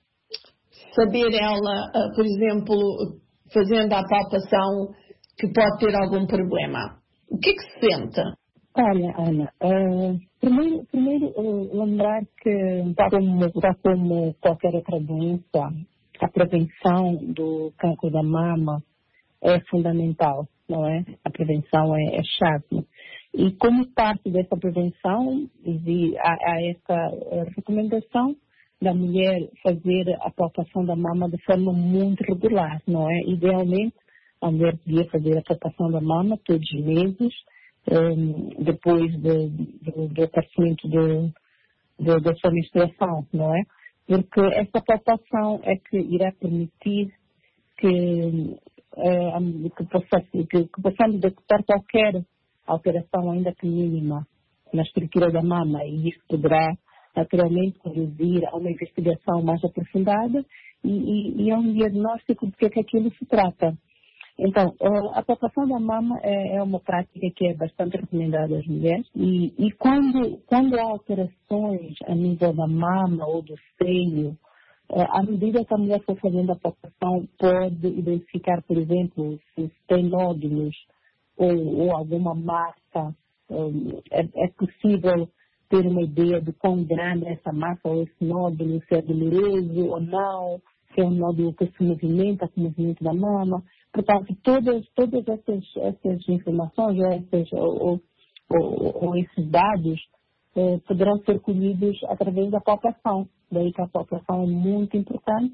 B: saber ela, uh, por exemplo, fazendo a palpação, que pode ter algum problema? O que é que se sente?
P: Olha, Ana, uh, primeiro, primeiro uh, lembrar que, tal como, tal como qualquer outra doença, a prevenção do cancro da mama é fundamental, não é? A prevenção é, é chave. E como parte dessa prevenção, há, há essa recomendação da mulher fazer a palpação da mama de forma muito regular, não é? Idealmente, a mulher devia fazer a palpação da mama todos os meses, um, depois de, de, do aparecimento de, de, da sua menstruação, não é? Porque essa palpação é que irá permitir que, uh, que, possa, que, que possamos detectar qualquer alteração, ainda que mínima, na estrutura da mama, e isso poderá naturalmente conduzir a uma investigação mais aprofundada e, e, e a um diagnóstico de que é que aquilo se trata. Então, a palpação da mama é, é uma prática que é bastante recomendada às mulheres e, e quando, quando há alterações a nível da mama ou do seio, à medida que a mulher for fazendo a palpação, pode identificar, por exemplo, se tem nódulos ou, ou alguma massa. É, é possível ter uma ideia de quão grande é essa massa ou esse nódulo, se é doloroso ou não, se é um nódulo que se movimenta com o movimento da mama. Portanto, todas, todas essas, essas informações ou, essas, ou, ou, ou esses dados eh, poderão ser colhidos através da palpação. Daí que a palpação é muito importante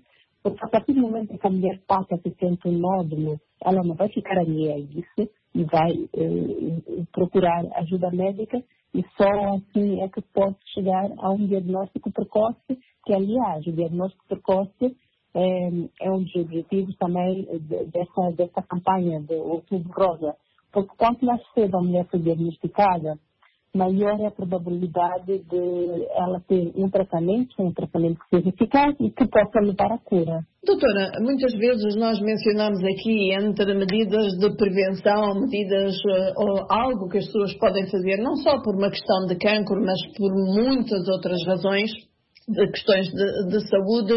P: Porque a partir do momento que a mulher passa a sente um nódulo, ela não vai ficar ali a isso e vai eh, procurar ajuda médica, e só assim é que pode chegar a um diagnóstico precoce, que aliás, o diagnóstico precoce é, é um dos objetivos também dessa, dessa campanha do Outubro Rosa. Porque quanto mais cedo a mulher for diagnosticada, maior é a probabilidade de ela ter um tratamento, um tratamento que seja eficaz e que possa levar à cura.
B: Doutora, muitas vezes nós mencionamos aqui entre medidas de prevenção, medidas ou algo que as pessoas podem fazer, não só por uma questão de cancro, mas por muitas outras razões, de questões de, de saúde,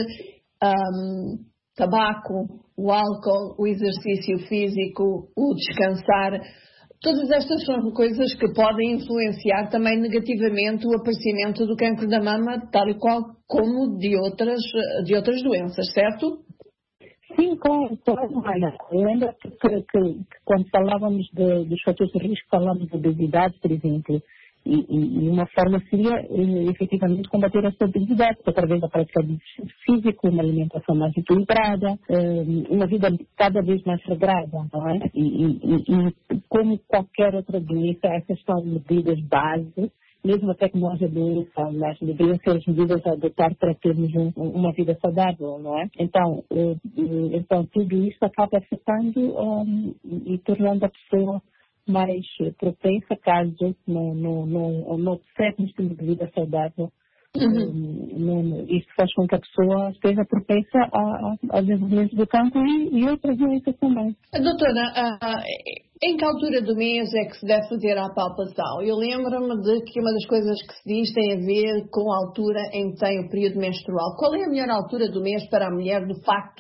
B: um, tabaco, o álcool, o exercício físico, o descansar. Todas estas são coisas que podem influenciar também negativamente o aparecimento do cancro da mama, tal e qual como de outras, de outras doenças, certo?
P: Sim, claro, claro, Ana. Lembra que, que, que quando falávamos de, dos fatores de risco, falávamos de obesidade, por exemplo, e, e, e uma forma seria efetivamente combater essa obesidade através da prática de exercício físico, uma alimentação mais equilibrada, uma vida cada vez mais regrada, não é? E, e, e como qualquer outra doença, essas são medidas base, mesmo até que não haja doença, mas deveriam ser as medidas a adotar para termos um, uma vida saudável, não é? Então, então tudo isso acaba afetando um, e tornando a pessoa mais propensa, caso não, não, não, não observe um estilo de vida saudável. Uhum. Um, isso faz com que a pessoa esteja propensa ao desenvolvimento do cancro e, e outras doenças também.
B: Doutora, uh, em que altura do mês é que se deve fazer a palpação? Eu lembro-me de que uma das coisas que se diz tem a ver com a altura em que tem o período menstrual. Qual é a melhor altura do mês para a mulher, de facto,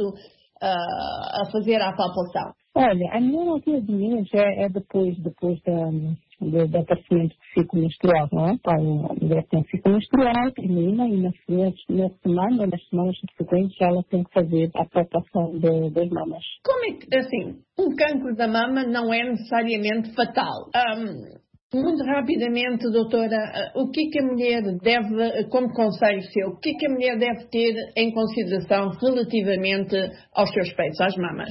B: uh, a fazer a palpação?
P: Olha, a melhor altura do mês é, é depois, depois da, do, do aparecimento do ciclo menstrual, não é? Então, a mulher tem ciclo menstrual, termina, e nas, nas semanas, nas semanas subsequentes, ela tem que fazer a palpação de, das mamas.
B: Como é que, assim, um cancro da mama não é necessariamente fatal? Um, muito rapidamente, doutora, o que é que a mulher deve, como conselho seu, o que é que a mulher deve ter em consideração relativamente aos seus peitos, às mamas?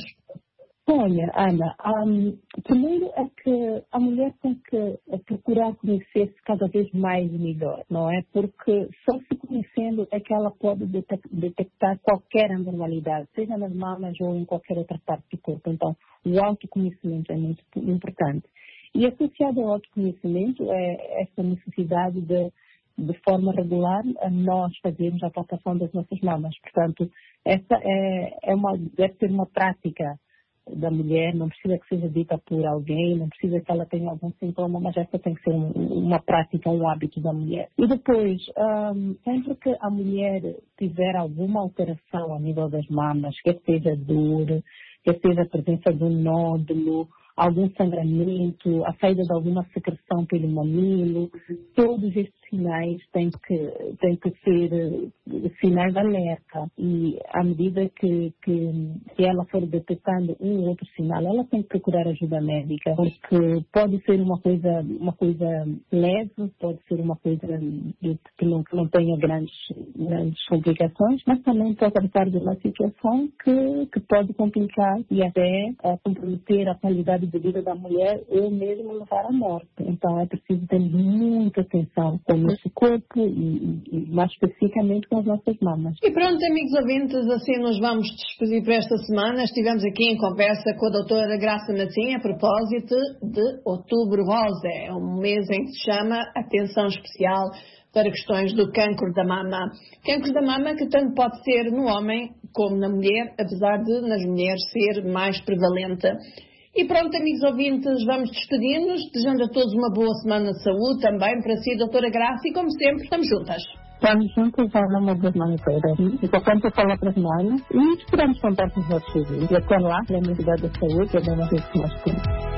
P: Olha, Ana, um, primeiro é que a mulher tem que procurar conhecer-se cada vez mais e melhor, não é? Porque só se conhecendo é que ela pode detectar qualquer anormalidade, seja nas mamas ou em qualquer outra parte do corpo. Então, o autoconhecimento é muito importante. E associado ao autoconhecimento é essa necessidade de, de forma regular, nós fazermos a palpação das nossas mamas. Portanto, essa é, é uma, deve ser uma prática da mulher, não precisa que seja dita por alguém, não precisa que ela tenha algum sintoma, mas essa tem que ser um, uma prática, um hábito da mulher. E depois, um, sempre que a mulher tiver alguma alteração a nível das mamas, quer seja dor, quer seja a presença de um nódulo, algum sangramento, a saída de alguma secreção pelo mamilo, todos estes sinais têm que, têm que ser uh, sinais de alerta. E à medida que, que, que ela for detectando um ou outro sinal, ela tem que procurar ajuda médica, porque pode ser uma coisa, uma coisa leve, pode ser uma coisa que não, que não tenha grandes, grandes complicações, mas também pode tratar de uma situação que, que pode complicar e até uh, comprometer a qualidade de vida da mulher ou mesmo levar à morte. Então é preciso ter muita atenção com o nosso corpo e, e mais especificamente com as nossas mamas.
B: E pronto, amigos ouvintes, assim nos vamos despedir para esta semana. Estivemos aqui em conversa com a doutora Graça Matinha a propósito de Outubro Rosa. É um mês em que se chama Atenção Especial para questões do cancro da mama. Cancro da mama que tanto pode ser no homem como na mulher, apesar de nas mulheres ser mais prevalente. E pronto, amigos ouvintes, vamos despedir-nos, desejando a todos uma boa semana de saúde, também para si, doutora Graça, e como sempre, estamos juntas.
P: Estamos juntas, já uma boa semana toda. E portanto, eu falo para a semana e esperamos contar com os nossos filhos. E até lá, na Universidade da Saúde, é a mesma vez que nós temos.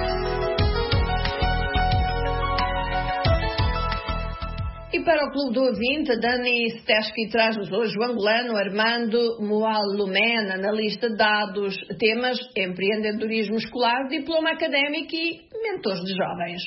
B: E para o Clube do Ouvinte, a Dani Steski traz-nos hoje o angolano Armando Moalumena, analista de dados, temas empreendedorismo escolar, diploma académico e mentores de jovens.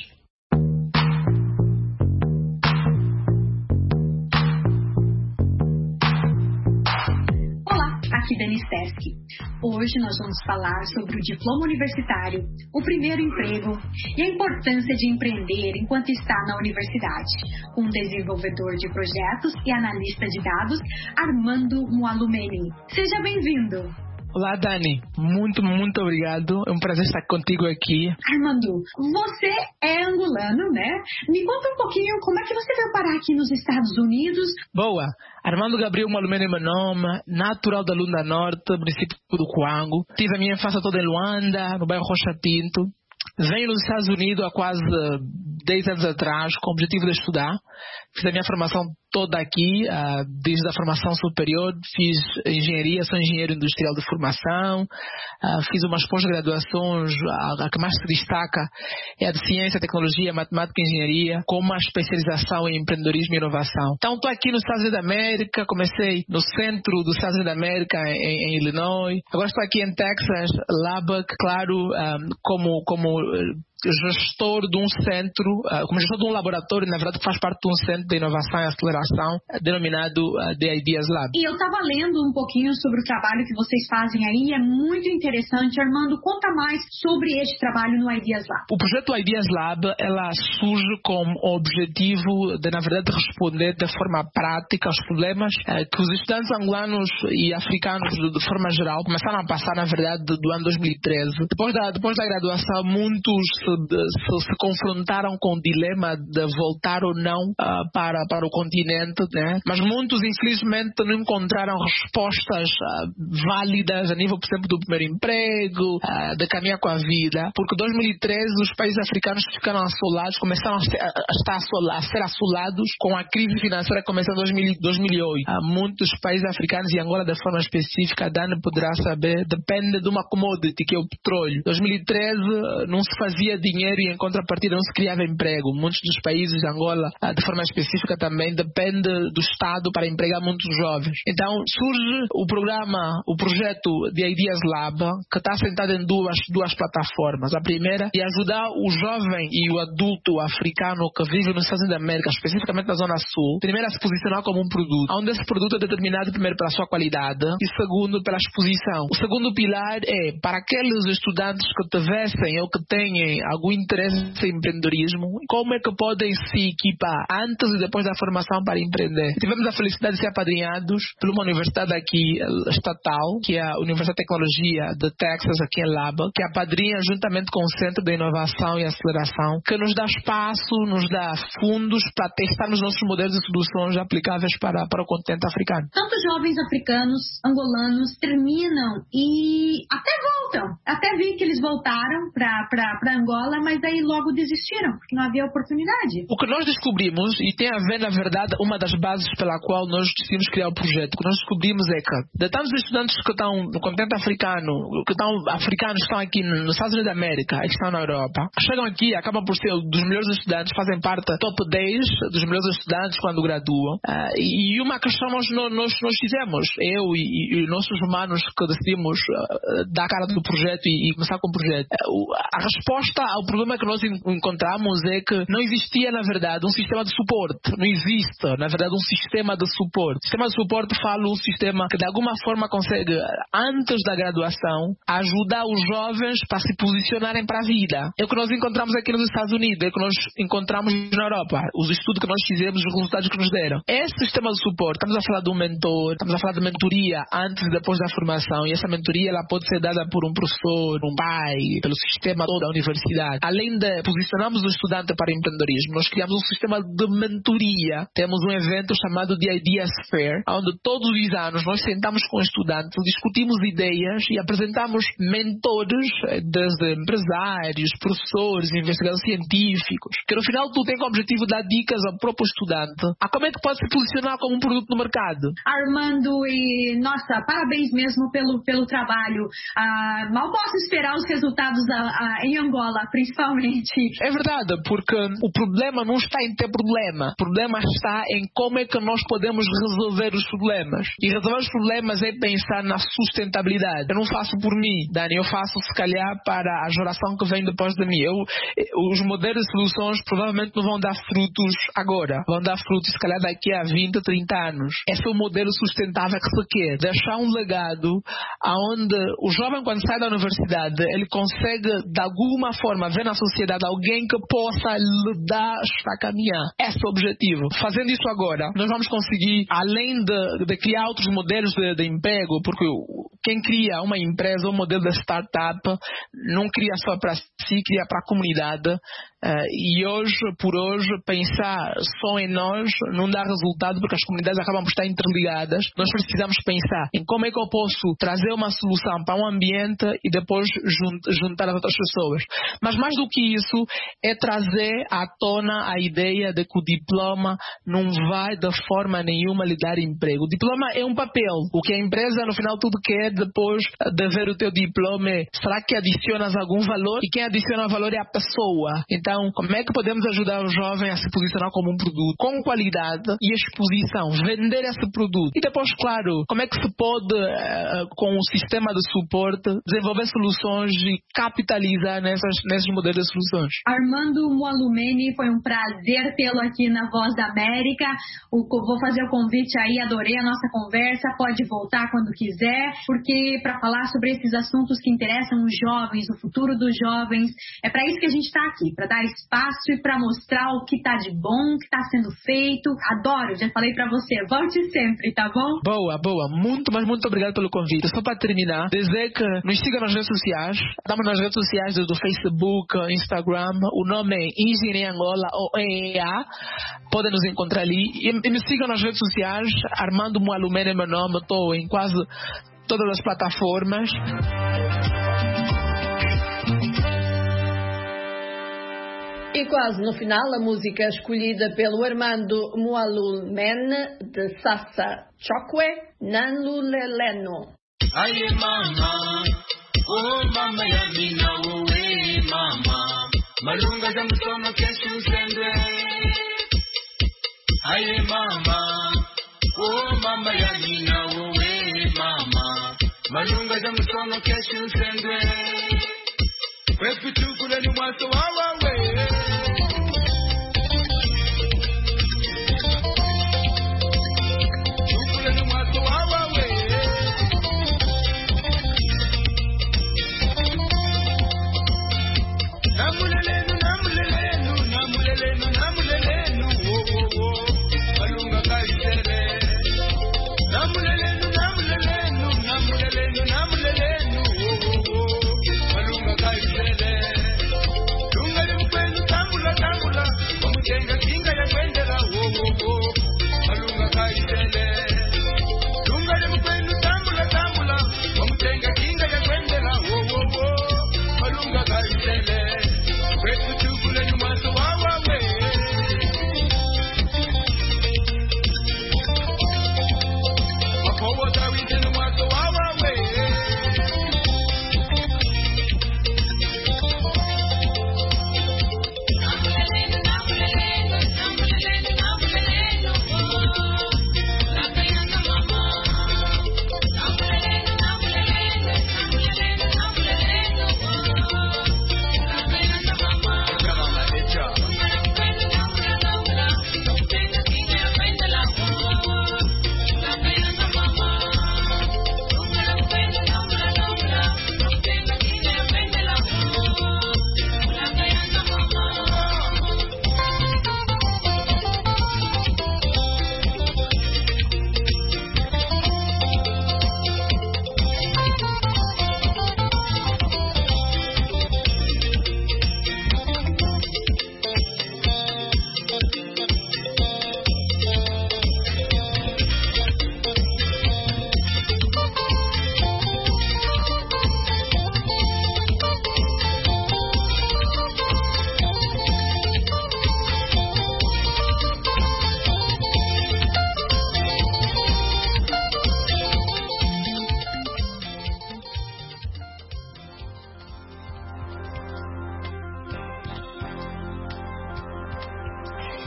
Q: Olá, aqui aqui da Nistesc. Hoje nós vamos falar sobre o diploma universitário, o primeiro emprego e a importância de empreender enquanto está na universidade, com um desenvolvedor de projetos e analista de dados, Armando Mualumeni. Seja bem-vindo!
R: Olá, Dani. Muito, muito obrigado. É um prazer estar contigo aqui.
Q: Armando, você é angolano, né? Me conta um pouquinho como é que você veio parar aqui nos Estados Unidos.
R: Boa. Armando Gabriel Mualumeni é meu nome, natural da Lunda Norte, município do Coango. Tive a minha infância toda em Luanda, no bairro Rocha Pinto. Venho nos Estados Unidos há quase dez anos atrás, com o objetivo de estudar. Fiz a minha formação toda aqui, uh, desde a formação superior, fiz engenharia, sou engenheiro industrial de formação, uh, fiz umas pós-graduações, a, a que mais se destaca é a de ciência, tecnologia, matemática e engenharia, com uma especialização em empreendedorismo e inovação. Então estou aqui nos Estados Unidos da América, comecei no centro dos Estados Unidos da América, em, em Illinois, agora estou aqui em Texas, Lubbock, claro, um, como, como gestor de um centro, uh, como gestor de um laboratório, na verdade faz parte de um centro de inovação e aceleração, uh, denominado uh, The Ideas Lab.
Q: E eu estava lendo um pouquinho sobre o trabalho que vocês fazem aí, é muito interessante. Armando, conta mais sobre este trabalho no Ideas Lab.
R: O projeto Ideas Lab, ela surge com o objetivo de, na verdade, responder de forma prática aos problemas uh, que os estudantes angolanos e africanos, de, de forma geral, começaram a passar, na verdade, do ano dois mil e treze. Depois da, depois da graduação, muitos Se, se confrontaram com o dilema de voltar ou não uh, para, para o continente, né? Mas muitos, infelizmente, não encontraram respostas uh, válidas a nível, por exemplo, do primeiro emprego, uh, de caminhar com a vida, porque em dois mil e treze os países africanos ficaram assolados, começaram a, ser, a, a estar assola, a ser assolados com a crise financeira que começou em dois mil e oito. Uh, muitos países africanos, e Angola de forma específica, a Dani poderá saber, depende de uma commodity, que é o petróleo. Em dois mil e treze não se fazia dinheiro e em contrapartida não se criava emprego. Muitos dos países de Angola, de forma específica também, depende do Estado para empregar muitos jovens. Então surge o programa, o projeto de Ideas Lab, que está sentado em duas, duas plataformas. A primeira é ajudar o jovem e o adulto africano que vive nos Estados Unidos da América, especificamente na Zona Sul, primeiro a se posicionar como um produto, onde esse produto é determinado primeiro pela sua qualidade e segundo pela exposição. O segundo pilar é para aqueles estudantes que tivessem ou que tenham algum interesse em empreendedorismo, como é que podem se equipar antes e depois da formação para empreender. Tivemos a felicidade de ser apadrinhados por uma universidade aqui estatal, que é a Universidade de Tecnologia de Texas, aqui em Lubbock, que apadrinha juntamente com o Centro de Inovação e Aceleração, que nos dá espaço, nos dá fundos para testar os nossos modelos de soluções aplicáveis para, para o continente africano.
Q: Tantos jovens africanos, angolanos, terminam e até voltam. Até vi que eles voltaram para Angola, mas aí logo desistiram, porque não havia oportunidade.
R: O que nós descobrimos, e tem a ver, na verdade, uma das bases pela qual nós decidimos criar o projeto, o que nós descobrimos é que, de tantos estudantes que estão no continente africano, que estão africanos que estão aqui nos Estados Unidos da América e que estão na Europa, chegam aqui, acabam por ser dos melhores estudantes, fazem parte da top dez dos melhores estudantes quando graduam. Uh, e uma questão nós, nós, nós fizemos, eu e, e nossos humanos que decidimos uh, dar a cara do projeto e, e começar com o projeto. Uh, a resposta ao problema que nós encontramos é que não existia, na verdade, um sistema de suporte. Não existe, na verdade, um sistema de suporte. Sistema de suporte, falo um sistema que de alguma forma consegue, antes da graduação, ajudar os jovens para se posicionarem para a vida. É o que nós encontramos aqui nos Estados Unidos, é o que nós encontramos na Europa. Os estudos que nós fizemos, os resultados que nos deram. Esse sistema de suporte, estamos a falar de um mentor, estamos a falar de mentoria antes e depois da formação, e essa mentoria ela pode ser dada por um professor, um pai, pelo sistema todo da universidade. Além de posicionarmos o estudante para empreendedorismo, nós criamos um sistema de mentoria. Temos um evento chamado The Ideas Fair, onde todos os anos nós sentamos com estudantes, discutimos ideias e apresentamos mentores, desde empresários, professores, investigadores científicos, que no final tu tem como objetivo dar dicas ao próprio estudante a como é que pode se posicionar como um produto no mercado.
Q: Armando, e nossa, parabéns mesmo pelo, pelo trabalho. Ah, mal Mal posso esperar os resultados a, a, em Angola, principalmente.
R: É verdade, porque o problema não está em ter problema. O problema está em como é que nós podemos resolver os problemas. E resolver os problemas é pensar na sustentabilidade. Eu não faço por mim, Dani, eu faço se calhar para a geração que vem depois de mim. Eu, os modelos de soluções provavelmente não vão dar frutos agora. Vão dar frutos se calhar daqui a vinte, trinta anos. Esse é o modelo sustentável que se quer. Deixar um legado onde o jovem, quando sai da universidade, ele consegue de alguma forma ver na sociedade alguém que possa lhe dar a caminhar. Esse é o objetivo. Fazendo isso agora, nós vamos conseguir, além de, de criar outros modelos de, de emprego, porque quem cria uma empresa, um modelo de startup, não cria só para si, cria para a comunidade. Uh, e hoje, por hoje, pensar só em nós não dá resultado, porque as comunidades acabam por estar interligadas. Nós precisamos pensar em como é que eu posso trazer uma solução para um ambiente e depois juntar as outras pessoas. Mas mais do que isso, é trazer à tona a ideia de que o diploma não vai de forma nenhuma lhe dar emprego. O diploma é um papel. O que a empresa no final tudo quer depois de ver o teu diploma é: será que adicionas algum valor? E quem adiciona valor é a pessoa. Então, como é que podemos ajudar o jovem a se posicionar como um produto com qualidade e exposição, vender esse produto? E depois, claro, como é que se pode, uh, com o sistema de suporte, desenvolver soluções e capitalizar nessas, nesses modelos de soluções?
Q: Armando Mualumeni, foi um prazer tê-lo aqui na Voz da América. O, vou fazer o convite aí, adorei a nossa conversa, pode voltar quando quiser, porque para falar sobre esses assuntos que interessam os jovens, o futuro dos jovens, é para isso que a gente está aqui, para dar espaço e para mostrar o que está de bom, o que está sendo feito. Adoro, já falei para você, volte sempre, tá bom?
R: Boa, boa, muito, mas muito obrigado pelo convite. Só para terminar, dizer que nos siga nas redes sociais, estamos nas redes sociais do, do Facebook, Instagram, o nome é Engenharia Angola, ou E E A, podem nos encontrar ali, e, e me sigam nas redes sociais, Armando Mualumeni é meu nome, estou em quase todas as plataformas.
B: E quase no final, a música escolhida pelo Armando Mualumeni, de Sassa Chokwe, Nanluleleno.
M: Aye mama, oh mama ya mina uwe mama, malunga za msono kesho sendwe. Aye mama, oh mama ya mina uwe mama, malunga za msono kesho sendwe. Wepi chukule ni mwaso wawa we. Chukule ni mwaso wawa we. Namulelenu, namulelenu, namulelenu, namulelenu, wo wo wo, malunga kaisere. Namulelenu, namulelenu, namulelenu, namulelenu, wo wo wo, malunga kaisere. Lunga ni mkwenu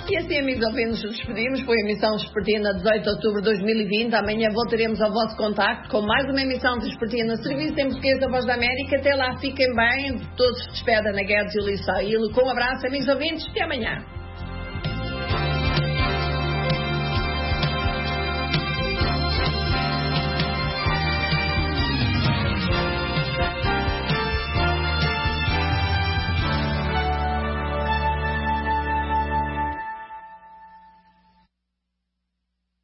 B: E assim, amigos ouvintes, nos despedimos. Foi a emissão Vespertina dezoito de outubro de dois mil e vinte. Amanhã voltaremos ao vosso contacto com mais uma emissão de Vespertina, serviço em português da Voz da América. Até lá, fiquem bem. Todos se despedem na Guedes e o Lissaílo. Com um abraço, amigos ouvintes. Até amanhã.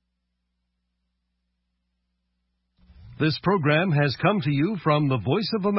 S: This program has come to you from the Voice of America.